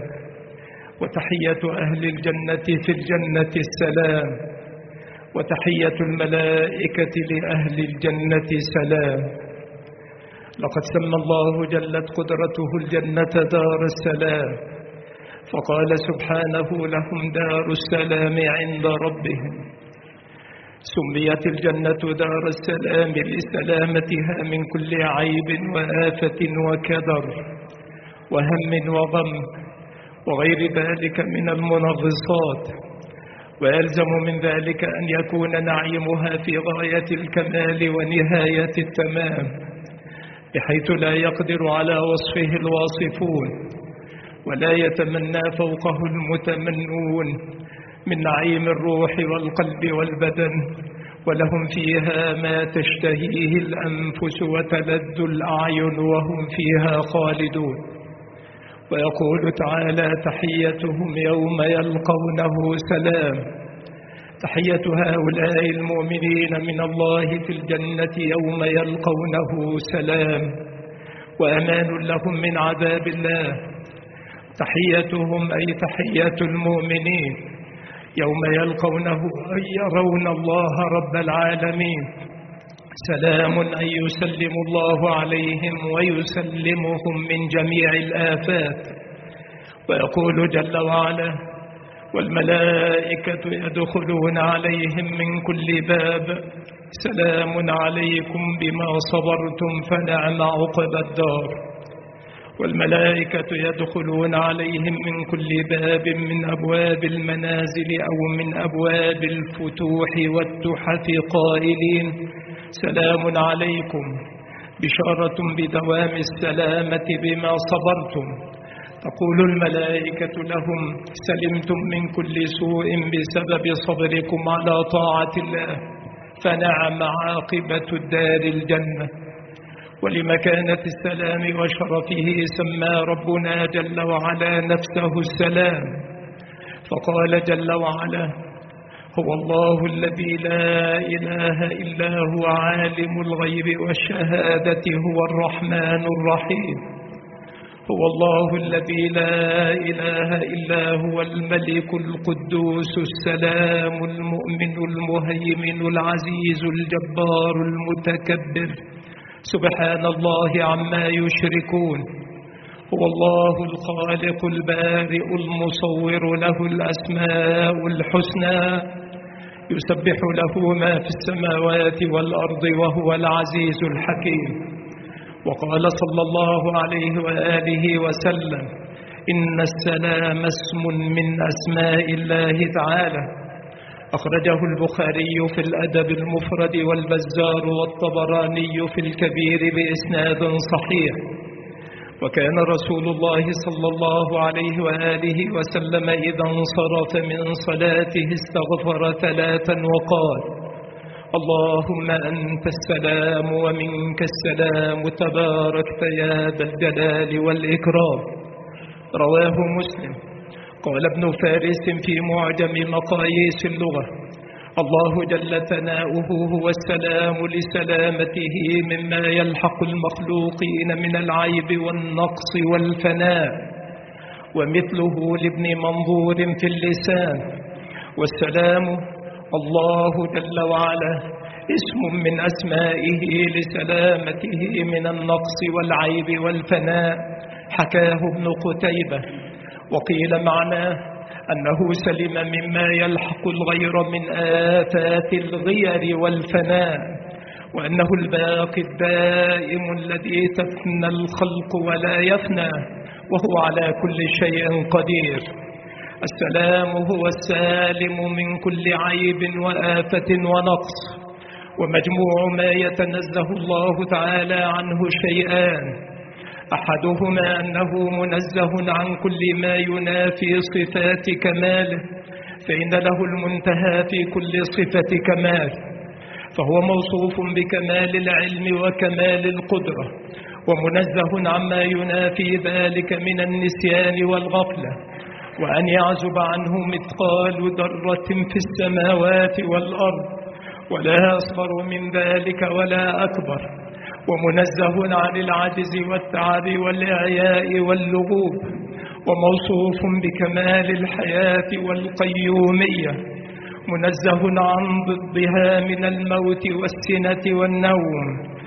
وتحية أهل الجنة في الجنة السلام، وتحية الملائكة لأهل الجنة سلام. لقد سمى الله جلت قدرته الجنة دار السلام، فقال سبحانه لهم دار السلام عند ربهم. سميت الجنة دار السلام لسلامتها من كل عيب وآفة وكدر وهم وغم وغير ذلك من المنغصات، ويلزم من ذلك أن يكون نعيمها في غاية الكمال ونهاية التمام، بحيث لا يقدر على وصفه الواصفون، ولا يتمنى فوقه المتمنون من نعيم الروح والقلب والبدن، ولهم فيها ما تشتهيه الأنفس وتلذ الأعين وهم فيها خالدون. ويقول تعالى تحيتهم يوم يلقونه سلام. تحية هؤلاء المؤمنين من الله في الجنة يوم يلقونه سلام وأمان لهم من عذاب الله. تحيتهم أي تحية المؤمنين يوم يلقونه أي يرون الله رب العالمين سلام أي يسلم الله عليهم ويسلمهم من جميع الآفات. ويقول جل وعلا والملائكة يدخلون عليهم من كل باب سلام عليكم بما صبرتم فنعم عقبى الدار. والملائكة يدخلون عليهم من كل باب من أبواب المنازل أو من أبواب الفتوح والتحف قائلين سلام عليكم بشارة بدوام السلامة بما صبرتم. تقول الملائكة لهم سلمتم من كل سوء بسبب صبركم على طاعة الله فنعم عاقبة الدار الجنة. ولمكانة السلام وشرفه سمى ربنا جل وعلا نفسه السلام، فقال جل وعلا هو الله الذي لا إله إلا هو عالم الغيب والشهادة هو الرحمن الرحيم. هو الله الذي لا إله إلا هو الملك القدوس السلام المؤمن المهيمن العزيز الجبار المتكبر سبحان الله عما يشركون. هو الله الخالق البارئ المصور له الأسماء الحسنى يسبح له ما في السماوات والأرض وهو العزيز الحكيم. وقال صلى الله عليه وآله وسلم إن السلام اسم من أسماء الله تعالى. أخرجه البخاري في الأدب المفرد والبزار والطبراني في الكبير بإسناد صحيح. وكان رسول الله صلى الله عليه وآله وسلم إذا انصرف من صلاته استغفر ثلاثا وقال: اللهم أنت السلام ومنك السلام تباركت يا ذا الجلال والإكرام. رواه مسلم. قال ابن فارس في معجم مقاييس اللغة: الله جل ثناؤه هو السلام لسلامته مما يلحق المخلوقين من العيب والنقص والفناء. ومثله لابن منظور في اللسان: والسلام الله جل وعلا اسم من أسمائه لسلامته من النقص والعيب والفناء، حكاه ابن قتيبة. وقيل معناه أنه سلم مما يلحق الغير من آفات الغير والفناء، وأنه الباقي الدائم الذي تفنى الخلق ولا يفنى، وهو على كل شيء قدير. السلام هو السالم من كل عيب وآفة ونقص. ومجموع ما يتنزه الله تعالى عنه شيئان: أحدهما أنه منزه عن كل ما ينافي صفات كماله، فإن له المنتهى في كل صفة كمال، فهو موصوف بكمال العلم وكمال القدرة، ومنزه عما ينافي ذلك من النسيان والغفلة، وأن يعزب عنه مثقال ذرة في السماوات والأرض، ولا أصغر من ذلك ولا أكبر. ومنزه عن العجز والتعب والإعياء واللغوب، وموصوف بكمال الحياة والقيومية، منزه عن ضدها من الموت والسنة والنوم،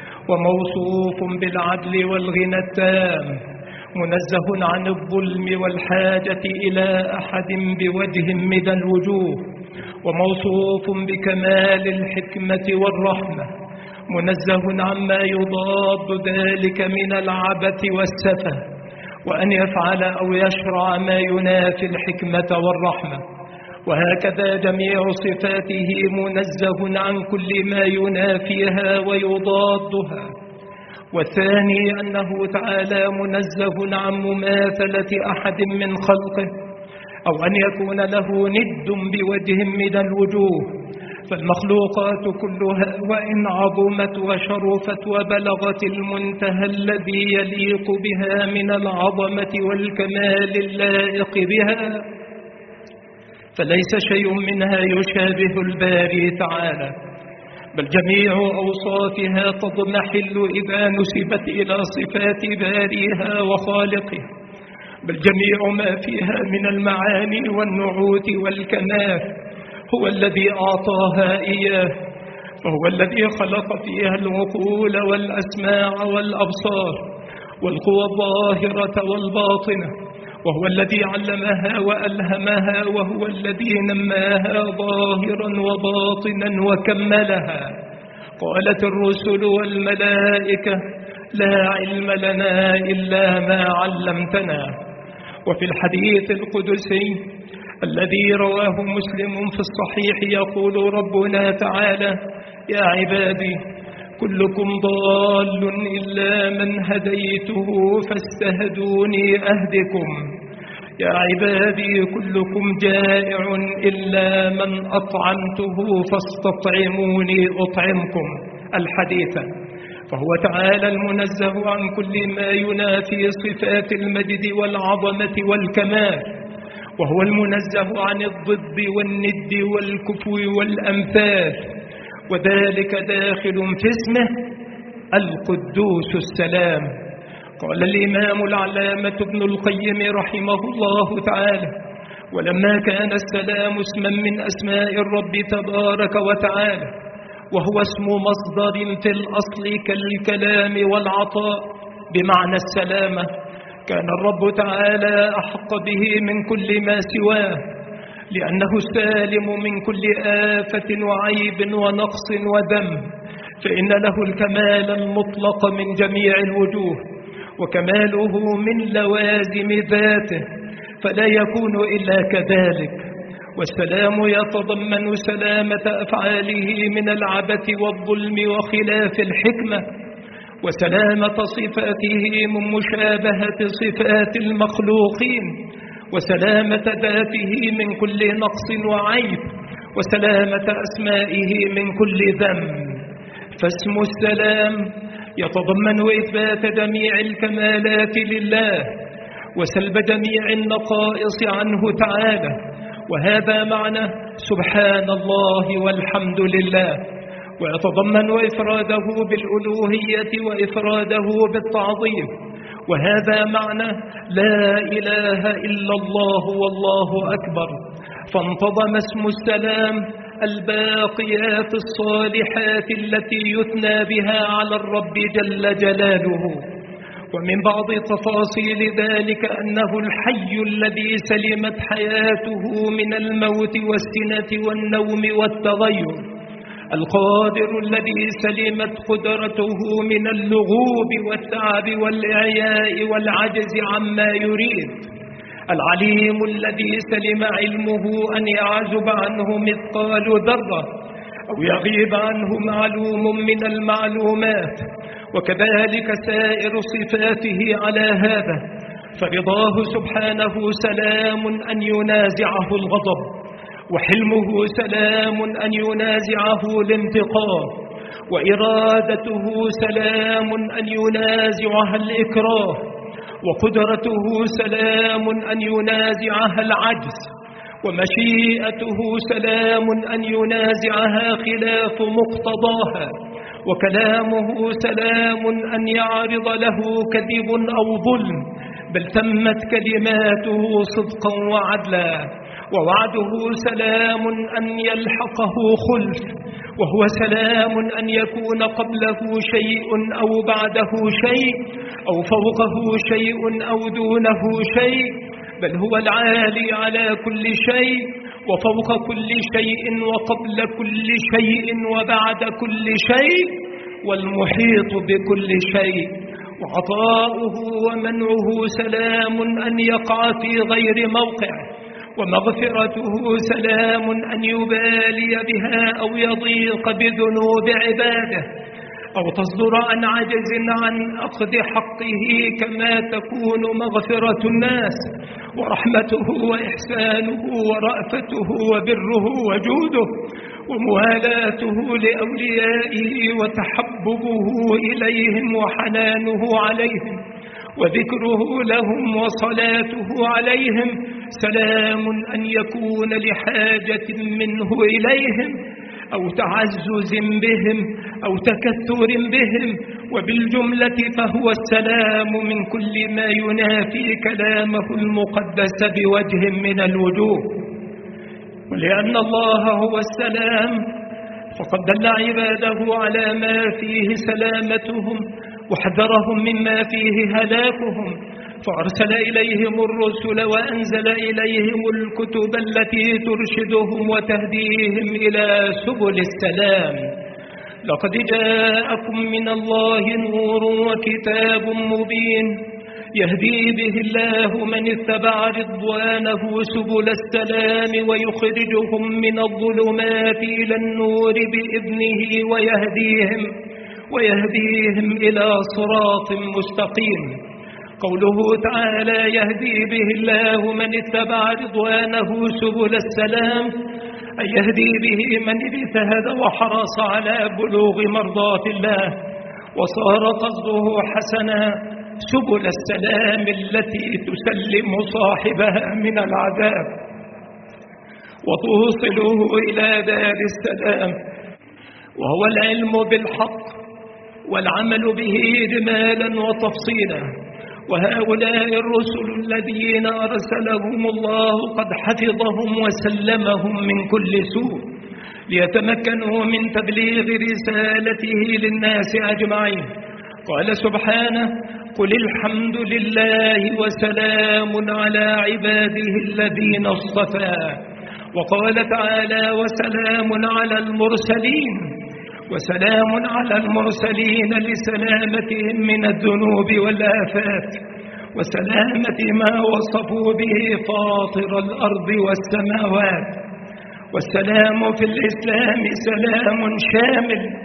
وموصوف بالعدل والغنى التام، منزه عن الظلم والحاجة إلى أحد بوجه من الوجوه، وموصوف بكمال الحكمة والرحمة، منزه عما يضاد ذلك من العبث والسفه، وأن يفعل أو يشرع ما ينافي الحكمة والرحمة. وهكذا جميع صفاته منزه عن كل ما ينافيها ويضادها. والثاني أنه تعالى منزه عن مماثلة أحد من خلقه، أو أن يكون له ند بوجه من الوجوه، فالمخلوقات كلها وإن عظمت وشرفت وبلغت المنتهى الذي يليق بها من العظمة والكمال اللائق بها، فليس شيء منها يشابه الباري تعالى، بل جميع أوصافها تضمحل إذا نسبت إلى صفات باريها وخالقها، بل جميع ما فيها من المعاني والنعوت والكمال هو الذي أعطاها إياه، وهو الذي خلق فيها العقول والأسماع والأبصار والقوى الظاهرة والباطنة، وهو الذي علمها وألهمها، وهو الذي نماها ظاهرا وباطنا وكملها. قالت الرسل والملائكة: لا علم لنا إلا ما علمتنا. وفي الحديث القدسي الذي رواه مسلم في الصحيح يقول ربنا تعالى: يا عبادي كلكم ضال إلا من هديته فاستهدوني أهدكم. يا عبادي كلكم جائع إلا من أطعمته فاستطعموني أطعمكم. الحديث. فهو تعالى المنزه عن كل ما ينافي صفات المجد والعظمة والكمال، وهو المنزه عن الضد والند والكفو والأمثال، وذلك داخل في اسمه القدوس السلام. قال الإمام العلامة ابن القيم رحمه الله تعالى: ولما كان السلام اسما من أسماء الرب تبارك وتعالى، وهو اسم مصدر في الأصل كالكلام والعطاء بمعنى السلامة، كان الرب تعالى أحق به من كل ما سواه، لأنه السالم من كل آفة وعيب ونقص وذنب، فإن له الكمال المطلق من جميع الوجوه، وكماله من لوازم ذاته، فلا يكون إلا كذلك. والسلام يتضمن سلامة أفعاله من العبث والظلم وخلاف الحكمة، وسلامة صفاته من مشابهة صفات المخلوقين، وسلامة ذاته من كل نقص وعيب، وسلامة أسمائه من كل ذنب. فاسم السلام يتضمن إثبات جميع الكمالات لله وسلب جميع النقائص عنه تعالى، وهذا معنى سبحان الله والحمد لله. ويتضمن إفراده بالألوهية وإفراده بالتعظيم، وهذا معنى لا إله إلا الله والله أكبر. فانتظم اسم السلام الباقيات الصالحات التي يثنى بها على الرب جل جلاله. ومن بعض تفاصيل ذلك أنه الحي الذي سلمت حياته من الموت والسنة والنوم والتغير، القادر الذي سلمت قدرته من اللغوب والتعب والإعياء والعجز عما يريد، العليم الذي سلم علمه أن يعزب عنه مثقال ذرة أو يغيب عنه معلوم من المعلومات، وكذلك سائر صفاته على هذا. فرضاه سبحانه سلام أن ينازعه الغضب، وحلمه سلام أن ينازعه الانتقام، وإرادته سلام أن ينازعها الإكراه، وقدرته سلام أن ينازعها العجز، ومشيئته سلام أن ينازعها خلاف مقتضاها، وكلامه سلام أن يعرض له كذب أو ظلم، بل تمت كلماته صدقا وعدلا. ووعده سلام أن يلحقه خلف، وهو سلام أن يكون قبله شيء أو بعده شيء أو فوقه شيء أو دونه شيء، بل هو العالي على كل شيء وفوق كل شيء وقبل كل شيء وبعد كل شيء والمحيط بكل شيء. وعطاؤه ومنعه سلام أن يقع في غير موقعه، ومغفرته سلام أن يبالي بها أو يضيق بذنوب عباده، أو تصدر عن عجز عن أخذ حقه كما تكون مغفرة الناس، ورحمته وإحسانه ورأفته وبره وجوده وموالاته لأوليائه وتحببه إليهم وحنانه عليهم وذكره لهم وصلاته عليهم سلام أن يكون لحاجة منه إليهم أو تعزز بهم أو تكثر بهم، وبالجملة فهو السلام من كل ما ينافي كلامه المقدس بوجه من الوجوه. ولأن الله هو السلام فقد دل عباده على ما فيه سلامتهم وحذرهم مما فيه هلاكهم، فأرسل إليهم الرسل وأنزل إليهم الكتب التي ترشدهم وتهديهم إلى سبل السلام. لقد جاءكم من الله نور وكتاب مبين يهدي به الله من اتبع رضوانه سبل السلام ويخرجهم من الظلمات إلى النور بإذنه ويهديهم ويهديهم إلى صراط مستقيم. قوله تعالى يهدي به الله من اتبع رضوانه سبل السلام، أي يهدي به من اجتهد وحرص على بلوغ مرضات الله وصار قصده حسنا سبل السلام التي تسلم صاحبها من العذاب وتوصله إلى دار السلام، وهو العلم بالحق والعمل به إجمالا وتفصيلا. وهؤلاء الرسل الذين أرسلهم الله قد حفظهم وسلمهم من كل سوء ليتمكنوا من تبليغ رسالته للناس أجمعين. قال سبحانه قل الحمد لله وسلام على عباده الذين اصطفى. وقال تعالى وسلام على المرسلين، وسلام على المرسلين لسلامتهم من الذنوب والآفات وسلامة ما وصفوا به فاطر الأرض والسماوات. والسلام في الإسلام سلام شامل،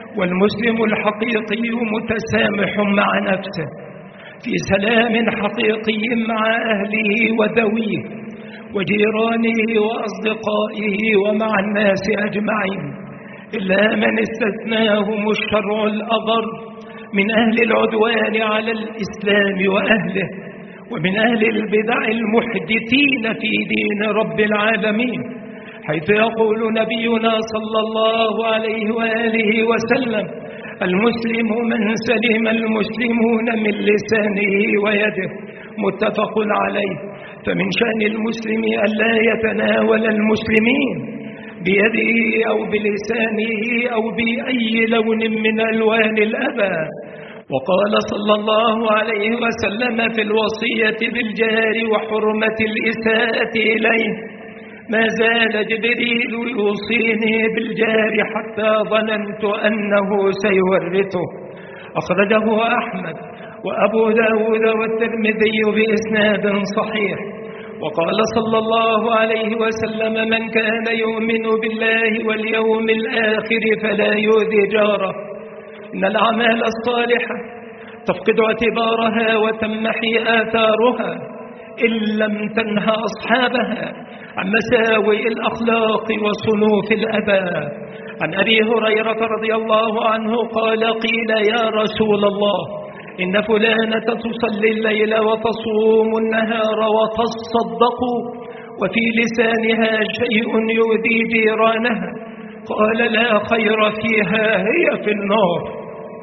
والمسلم الحقيقي متسامح مع نفسه في سلام حقيقي مع أهله وذويه وجيرانه وأصدقائه ومع الناس أجمعين، إلا من استثناهم الشرع الأضر من أهل العدوان على الإسلام وأهله، ومن أهل البدع المحدثين في دين رب العالمين، حيث يقول نبينا صلى الله عليه وآله وسلم: المسلم من سلم المسلمون من لسانه ويده، متفق عليه. فمن شأن المسلم ألا يتناول المسلمين بيده أو بلسانه أو بأي لون من ألوان الأذى. وقال صلى الله عليه وسلم في الوصية بالجار وحرمة الإساءة إليه: ما زال جبريل يوصيني بالجار حتى ظننت أنه سيورثه. أخرجه أحمد وأبو داود والترمذي بإسناد صحيح. وقال صلى الله عليه وسلم: من كان يؤمن بالله واليوم الآخر فلا يؤذي جاره. إن الأعمال الصالحة تفقد اعتبارها وتمحي آثارها إن لم تنهى أصحابها عن مساوئ الأخلاق وصنوف الأذى. عن أبي هريرة رضي الله عنه قال: قيل يا رسول الله إن فلانة تصلي الليل وتصوم النهار وتصدق وفي لسانها شيء يؤذي جيرانها، قال: لا خير فيها، هي في النار.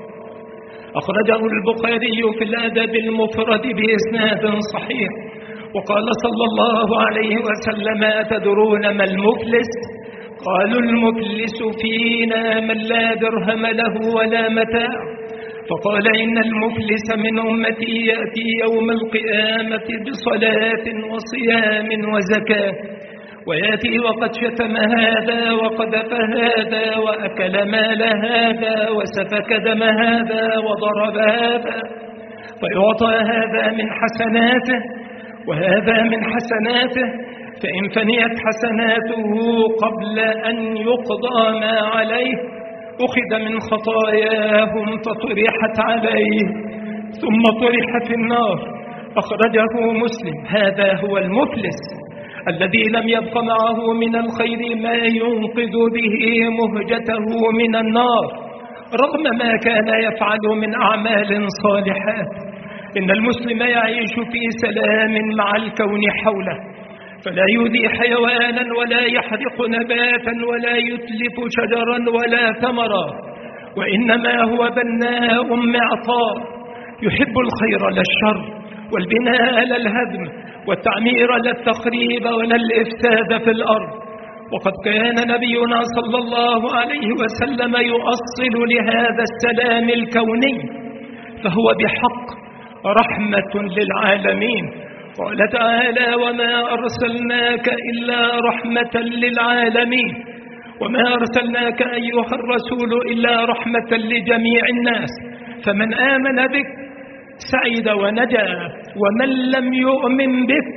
أخرجه البخاري في الأدب المفرد بإسناد صحيح. وقال صلى الله عليه وسلم: أتدرون ما المفلس؟ قالوا: المفلس فينا من لا درهم له ولا متاع. فقال: إن المفلس من أمتي يأتي يوم القيامة بصلاة وصيام وزكاة، ويأتي وقد شتم هذا وقذف هذا وأكل مال هذا وسفك دم هذا وضرب هذا، فيعطى هذا من حسناته وهذا من حسناته، فإن فنيت حسناته قبل أن يقضى ما عليه أخذ من خطاياهم فطرحت عليه ثم طرح في النار. أخرجه مسلم. هذا هو المفلس الذي لم يبق معه من الخير ما ينقذ به مهجته من النار رغم ما كان يفعل من أعمال صالحات. إن المسلم يعيش في سلام مع الكون حوله، فلا يؤذي حيوانا ولا يحرق نباتا ولا يتلف شجرا ولا ثمرا، وإنما هو بناء معطاء يحب الخير لا الشر والبناء لا الهدم والتعمير لا التخريب ولا الإفساد في الأرض. وقد كان نبينا صلى الله عليه وسلم يؤصل لهذا السلام الكوني، فهو بحق رحمة للعالمين. قال تعالى: وما أرسلناك إلا رحمة للعالمين، وما أرسلناك أيها الرسول إلا رحمة لجميع الناس، فمن آمن بك سعيد ونجا، ومن لم يؤمن بك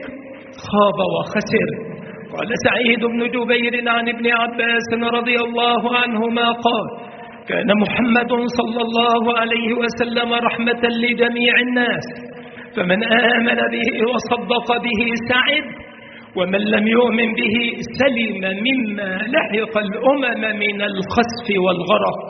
خاب وخسر. قال سعيد بن جبير عن ابن عباس رضي الله عنهما قال: كان محمد صلى الله عليه وسلم رحمة لجميع الناس، فمن آمن به وصدق به سعد، ومن لم يؤمن به سلم مما لحق الأمم من الخسف والغرق.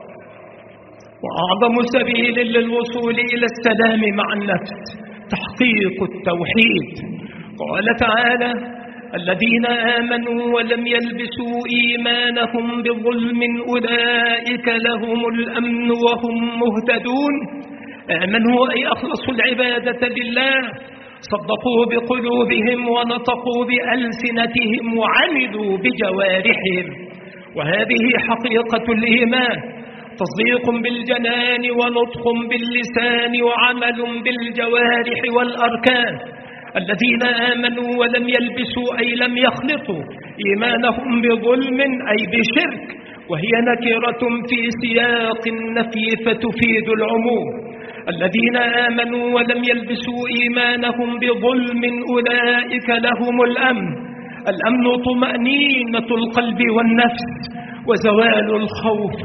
وأعظم سبيل للوصول إلى السلام مع النفس تحقيق التوحيد. قال تعالى: الذين آمنوا ولم يلبسوا إيمانهم بظلم أولئك لهم الأمن وهم مهتدون. آمنوا أي أخلصوا العبادة لله، صدقوا بقلوبهم ونطقوا بألسنتهم وعملوا بجوارحهم، وهذه حقيقة الإيمان: تصديق بالجنان ونطق باللسان وعمل بالجوارح والأركان. الذين آمنوا ولم يلبسوا أي لم يخلطوا إيمانهم بظلم أي بشرك، وهي نكرة في سياق النفي فتفيد العموم. الذين آمنوا ولم يلبسوا إيمانهم بظلم أولئك لهم الأمن. الأمن طمأنينة القلب والنفس وزوال الخوف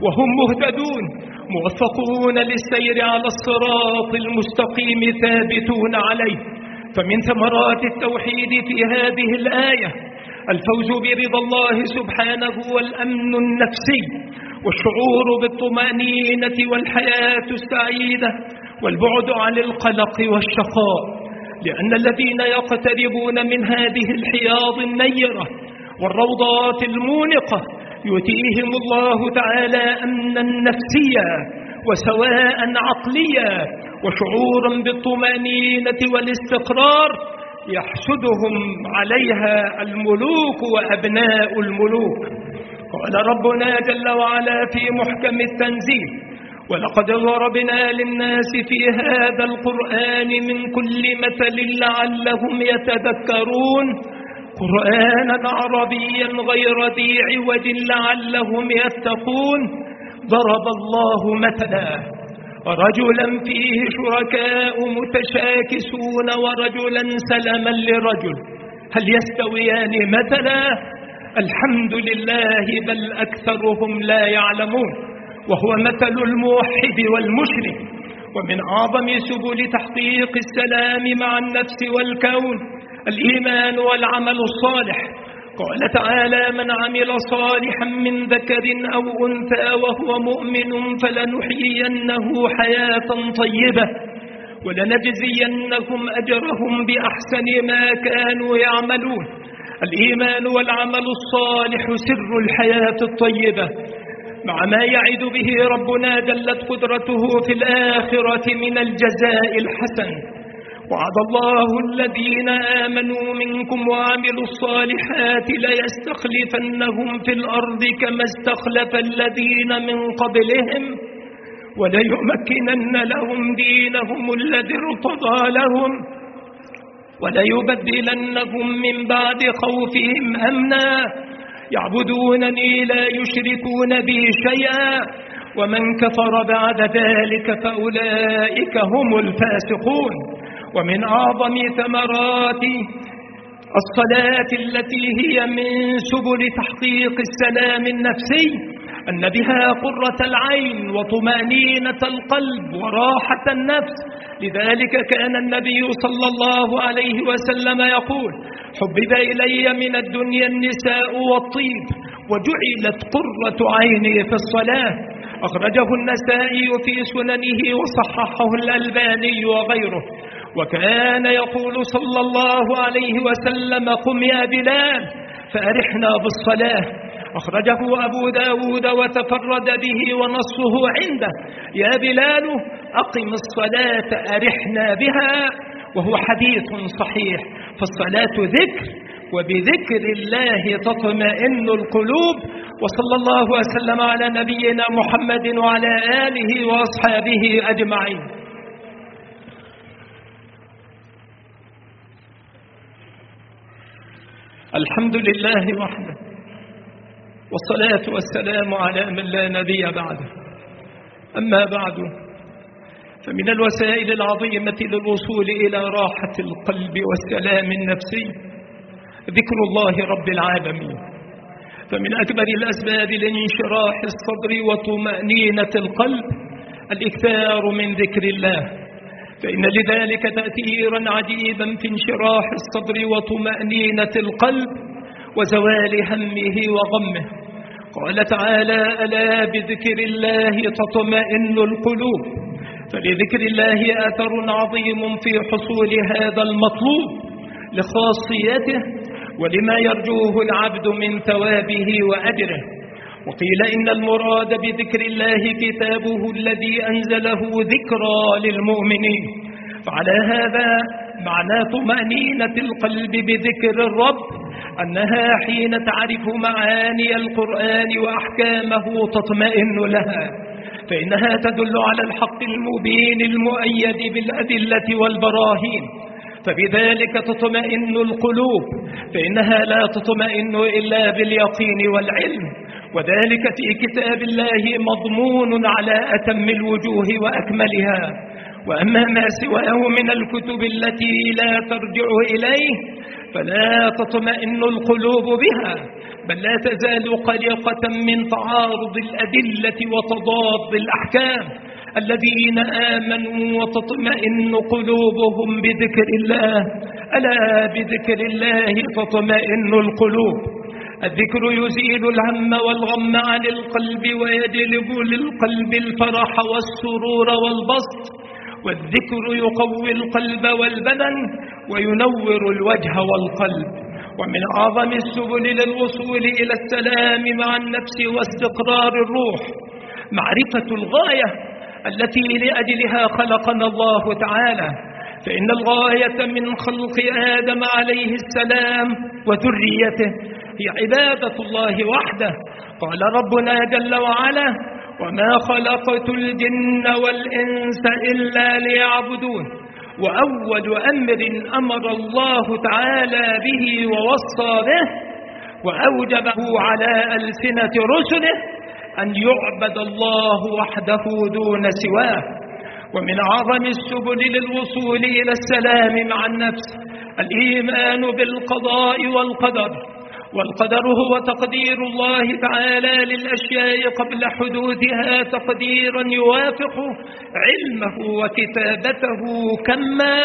وهم مهتدون موفقون للسير على الصراط المستقيم ثابتون عليه. فمن ثمرات التوحيد في هذه الآية الفوز برضا الله سبحانه والأمن النفسي والشعور بالطمأنينة والحياة السعيدة والبعد عن القلق والشقاء، لأن الذين يقتربون من هذه الحياض النيرة والروضات المونقة يؤتيهم الله تعالى أمنا نفسيا وسواء عقليا وشعورا بالطمأنينة والاستقرار يحسدهم عليها الملوك وأبناء الملوك. قال ربنا جل وعلا في محكم التنزيل: ولقد ضربنا للناس في هذا القرآن من كل مثل لعلهم يتذكرون قرآنا عربيا غير ذي عوج لعلهم يتقون. ضرب الله مثلا رجلا فيه شركاء متشاكسون ورجلا سلما لرجل هل يستويان مثلا؟ الحمد لله بل أكثرهم لا يعلمون. وهو مثل الموحد والمشرك. ومن أعظم سبل تحقيق السلام مع النفس والكون الإيمان والعمل الصالح. قال تعالى: من عمل صالحا من ذكر أو أنثى وهو مؤمن فلنحيينه حياة طيبة ولنجزينهم أجرهم بأحسن ما كانوا يعملون. الإيمان والعمل الصالح سر الحياة الطيبة، مع ما يعد به ربنا جلت قدرته في الآخرة من الجزاء الحسن. وعد الله الذين آمنوا منكم وعملوا الصالحات ليستخلفنهم في الأرض كما استخلف الذين من قبلهم وليمكنن لهم دينهم الذي ارتضى لهم وليبدلنهم من بعد خوفهم أمنا يعبدونني لا يشركون بي شيئا ومن كفر بعد ذلك فأولئك هم الفاسقون. ومن أعظم ثمرات الصلاة التي هي من سبل تحقيق السلام النفسي أن بها قرة العين وطمأنينة القلب وراحة النفس. لذلك كان النبي صلى الله عليه وسلم يقول: حبب إلي من الدنيا النساء والطيب وجعلت قرة عيني في الصلاة. أخرجه النسائي في سننه وصححه الألباني وغيره. وكان يقول صلى الله عليه وسلم: قم يا بلال فأرحنا بالصلاة. أخرجه أبو داود وتفرد به ونصه عنده: يا بلال أقم الصلاة أرحنا بها. وهو حديث صحيح. فالصلاة ذكر وبذكر الله تطمئن القلوب. وصلى الله وسلم على نبينا محمد وعلى آله وأصحابه أجمعين. الحمد لله وحده والصلاة والسلام على من لا نبي بعده. أما بعد، فمن الوسائل العظيمة للوصول إلى راحة القلب والسلام النفسي ذكر الله رب العالمين. فمن أكبر الأسباب لانشراح الصدر وطمأنينة القلب الإكثار من ذكر الله، فإن لذلك تأثيرا عجيبا في انشراح الصدر وطمأنينة القلب وزوال همه وغمه. قال تعالى: ألا بذكر الله تطمئن القلوب. فلذكر الله أثر عظيم في حصول هذا المطلوب لخاصيته ولما يرجوه العبد من ثوابه وأجره. وقيل إن المراد بذكر الله كتابه الذي أنزله ذكرى للمؤمنين. فعلى هذا معنى طمأنينة القلب بذكر الرب أنها حين تعرف معاني القرآن وأحكامه تطمئن لها، فإنها تدل على الحق المبين المؤيد بالأدلة والبراهين، فبذلك تطمئن القلوب، فإنها لا تطمئن إلا باليقين والعلم، وذلك في كتاب الله مضمون على أتم الوجوه وأكملها. وأما ما سواه من الكتب التي لا ترجع إليه فلا تطمئن القلوب بها، بل لا تزال قلقة من تعارض الأدلة وتضاد الأحكام. الذين آمنوا وتطمئن قلوبهم بذكر الله، ألا بذكر الله تطمئن القلوب. الذكر يزيل الهم والغم عن القلب ويجلب للقلب الفرح والسرور والبسط، والذكر يقوي القلب والبدن وينور الوجه والقلب. ومن أعظم السبل للوصول إلى السلام مع النفس واستقرار الروح معرفة الغاية التي لأجلها خلقنا الله تعالى، فإن الغاية من خلق آدم عليه السلام وذريته هي عبادة الله وحده. قال ربنا جل وعلا: وما خلقت الجن والإنس إلا ليعبدون. وأول أمر أمر الله تعالى به ووصى به وأوجبه على ألسنة رسله أن يعبد الله وحده دون سواه. ومن أعظم السبل للوصول إلى السلام مع النفس الإيمان بالقضاء والقدر. والقدر هو تقدير الله تعالى للأشياء قبل حدوثها تقديرا يوافق علمه وكتابته كما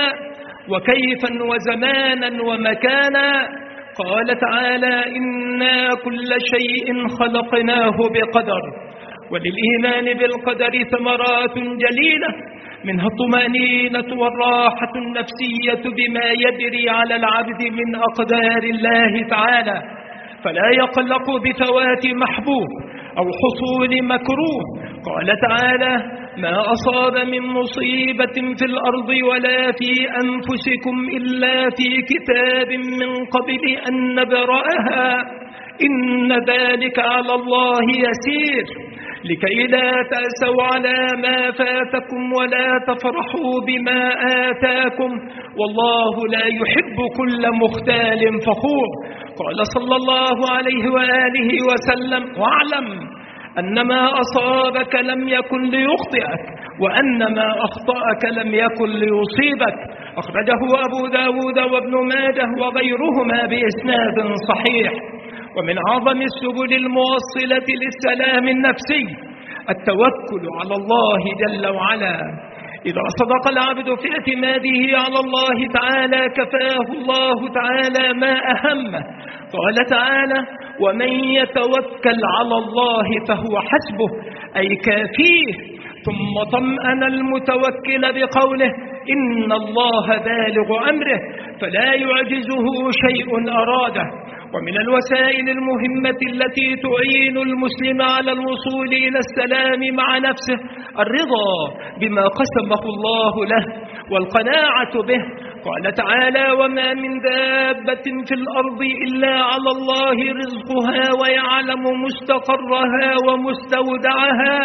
وكيفا وزمانا ومكانا. قال تعالى: إنا كل شيء خلقناه بقدر. وللإيمان بالقدر ثمرات جليلة، منها الطمأنينة والراحة النفسية بما يجري على العبد من أقدار الله تعالى، فلا يقلق بفوات محبوب أو حصول مكروه. قال تعالى: ما أصاب من مصيبة في الأرض ولا في أنفسكم إلا في كتاب من قبل أن نبرأها إن ذلك على الله يسير، لكي لا تأسوا على ما فاتكم ولا تفرحوا بما آتاكم والله لا يحب كل مختال فخور. قال صلى الله عليه وآله وسلم: واعلم أن ما أصابك لم يكن ليخطئك وأن ما أخطأك لم يكن ليصيبك. أخرجه أبو داود وابن ماجه وغيرهما بإسناد صحيح. ومن أعظم السبل الموصلة للسلام النفسي التوكل على الله جل وعلا. إذا صدق العبد في اعتماده على الله تعالى كفاه الله تعالى ما أهمه. قال تعالى: ومن يتوكل على الله فهو حسبه، أي كافيه. ثم طمأن المتوكل بقوله: إن الله بالغ أمره فلا يعجزه شيء أراده. ومن الوسائل المهمة التي تعين المسلم على الوصول إلى السلام مع نفسه الرضا بما قسمه الله له والقناعة به. قال تعالى: وما من دابة في الأرض إلا على الله رزقها ويعلم مستقرها ومستودعها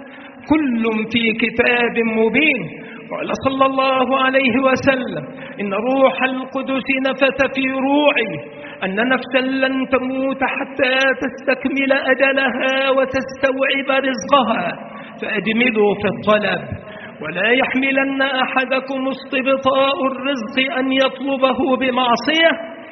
كل في كتاب مبين. قال صلى الله عليه وسلم: إن روح القدس نفث في روعي أن نفسا لن تموت حتى تستكمل أجلها وتستوعب رزقها، فأجملوا في الطلب، ولا يحملن أحدكم استبطاء الرزق أن يطلبه بمعصية،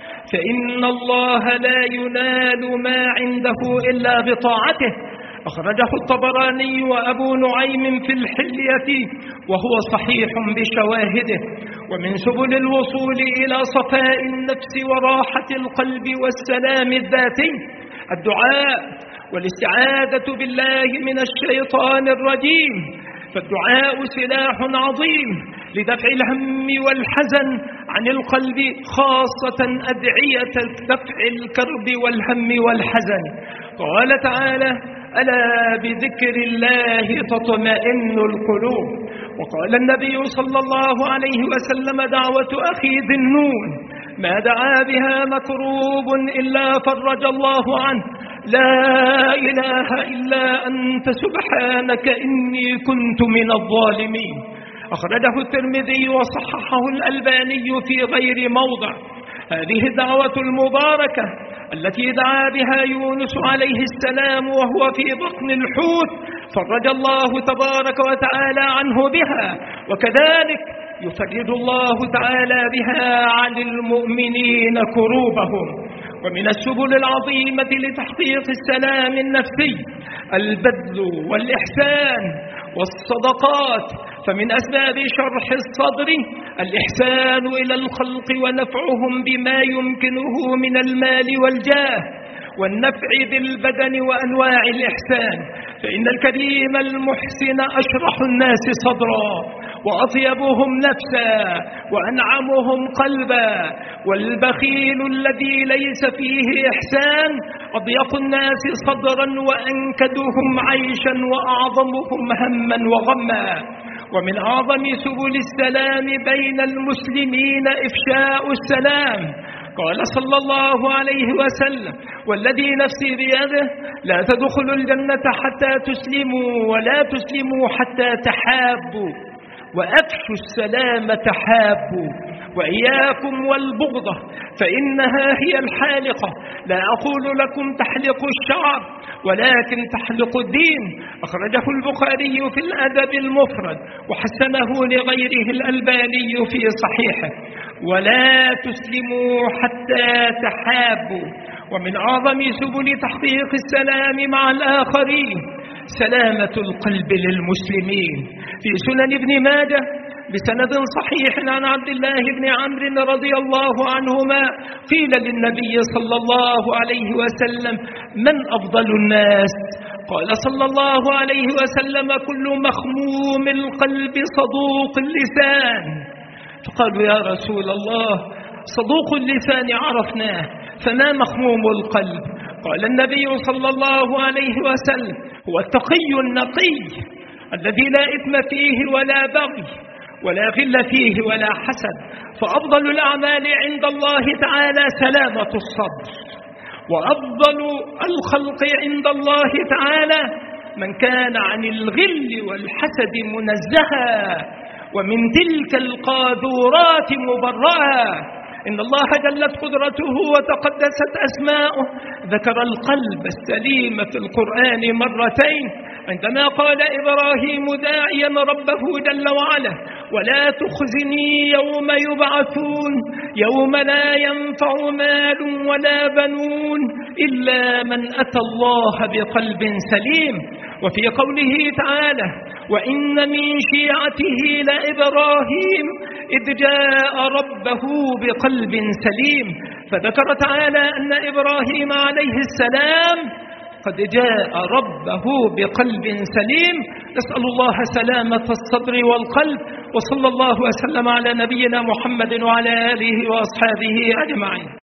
فإن الله لا ينال ما عنده إلا بطاعته. أخرجه الطبراني وأبو نعيم في الحلية وهو صحيح بشواهده. ومن سبل الوصول إلى صفاء النفس وراحة القلب والسلام الذاتي الدعاء والاستعاذة بالله من الشيطان الرجيم، فالدعاء سلاح عظيم لدفع الهم والحزن عن القلب، خاصة أدعية دفع الكرب والهم والحزن. قال تعالى: ألا بذكر الله تطمئن القلوب. وقال النبي صلى الله عليه وسلم: دعوة أخي ذي النون ما دعا بها مكروب إلا فرج الله عنه، لا إله إلا أنت سبحانك إني كنت من الظالمين. أخرجه الترمذي وصححه الألباني في غير موضع. هذه الدعوة المباركة التي دعا بها يونس عليه السلام وهو في بطن الحوت فرج الله تبارك وتعالى عنه بها، وكذلك يفرج الله تعالى بها عن المؤمنين كروبهم. ومن السبل العظيمة لتحقيق السلام النفسي البذل والإحسان والصدقات. فمن أسباب شرح الصدر الإحسان إلى الخلق ونفعهم بما يمكنه من المال والجاه والنفع بالبدن وأنواع الإحسان. فإن الكريم المحسن أشرح الناس صدرا وأطيبهم نفسا وأنعمهم قلبا، والبخيل الذي ليس فيه إحسان أضيق الناس صدرا وأنكدهم عيشا وأعظمهم هما وغما. ومن أعظم سبل السلام بين المسلمين إفشاء السلام. قال صلى الله عليه وسلم: والذي نفسي بيده لا تدخلوا الجنة حتى تسلموا ولا تسلموا حتى تحابوا وأفشوا السلام تحابوا، وإياكم والبغضة فإنها هي الحالقة. لا أقول لكم تحلق الشعر ولكن تحلق الدين. أخرجه البخاري في الأدب المفرد وحسنه لغيره الألباني في صحيحه. ولا تسلموا حتى تحابوا. ومن أعظم سبل تحقيق السلام مع الآخرين سلامة القلب للمسلمين. في سنن ابن ماجه بسند صحيح عن عبد الله بن عمرو رضي الله عنهما قيل للنبي صلى الله عليه وسلم: من أفضل الناس؟ قال صلى الله عليه وسلم: كل مخموم القلب صدوق اللسان. فقالوا: يا رسول الله، صدوق اللسان عرفناه، فما مخموم القلب؟ قال النبي صلى الله عليه وسلم: هو التقي النقي الذي لا إثم فيه ولا بغي ولا غل فيه ولا حسد. فأفضل الأعمال عند الله تعالى سلامة الصدر، وأفضل الخلق عند الله تعالى من كان عن الغل والحسد منزها ومن تلك القاذورات مبرأة. إن الله جلت قدرته وتقدست أسماؤه ذكر القلب السليم في القرآن مرتين، عندما قال إبراهيم داعيا ربه جل وعلا: ولا تخزني يوم يبعثون يوم لا ينفع مال ولا بنون إلا من أتى الله بقلب سليم. وفي قوله تعالى: وإن من شيعته لإبراهيم إذ جاء ربه بقلب سليم. فذكر تعالى أن إبراهيم عليه السلام قد جاء ربه بقلب سليم. نسأل الله سلامة الصدر والقلب. وصلى الله وسلم على نبينا محمد وعلى آله وأصحابه أجمعين.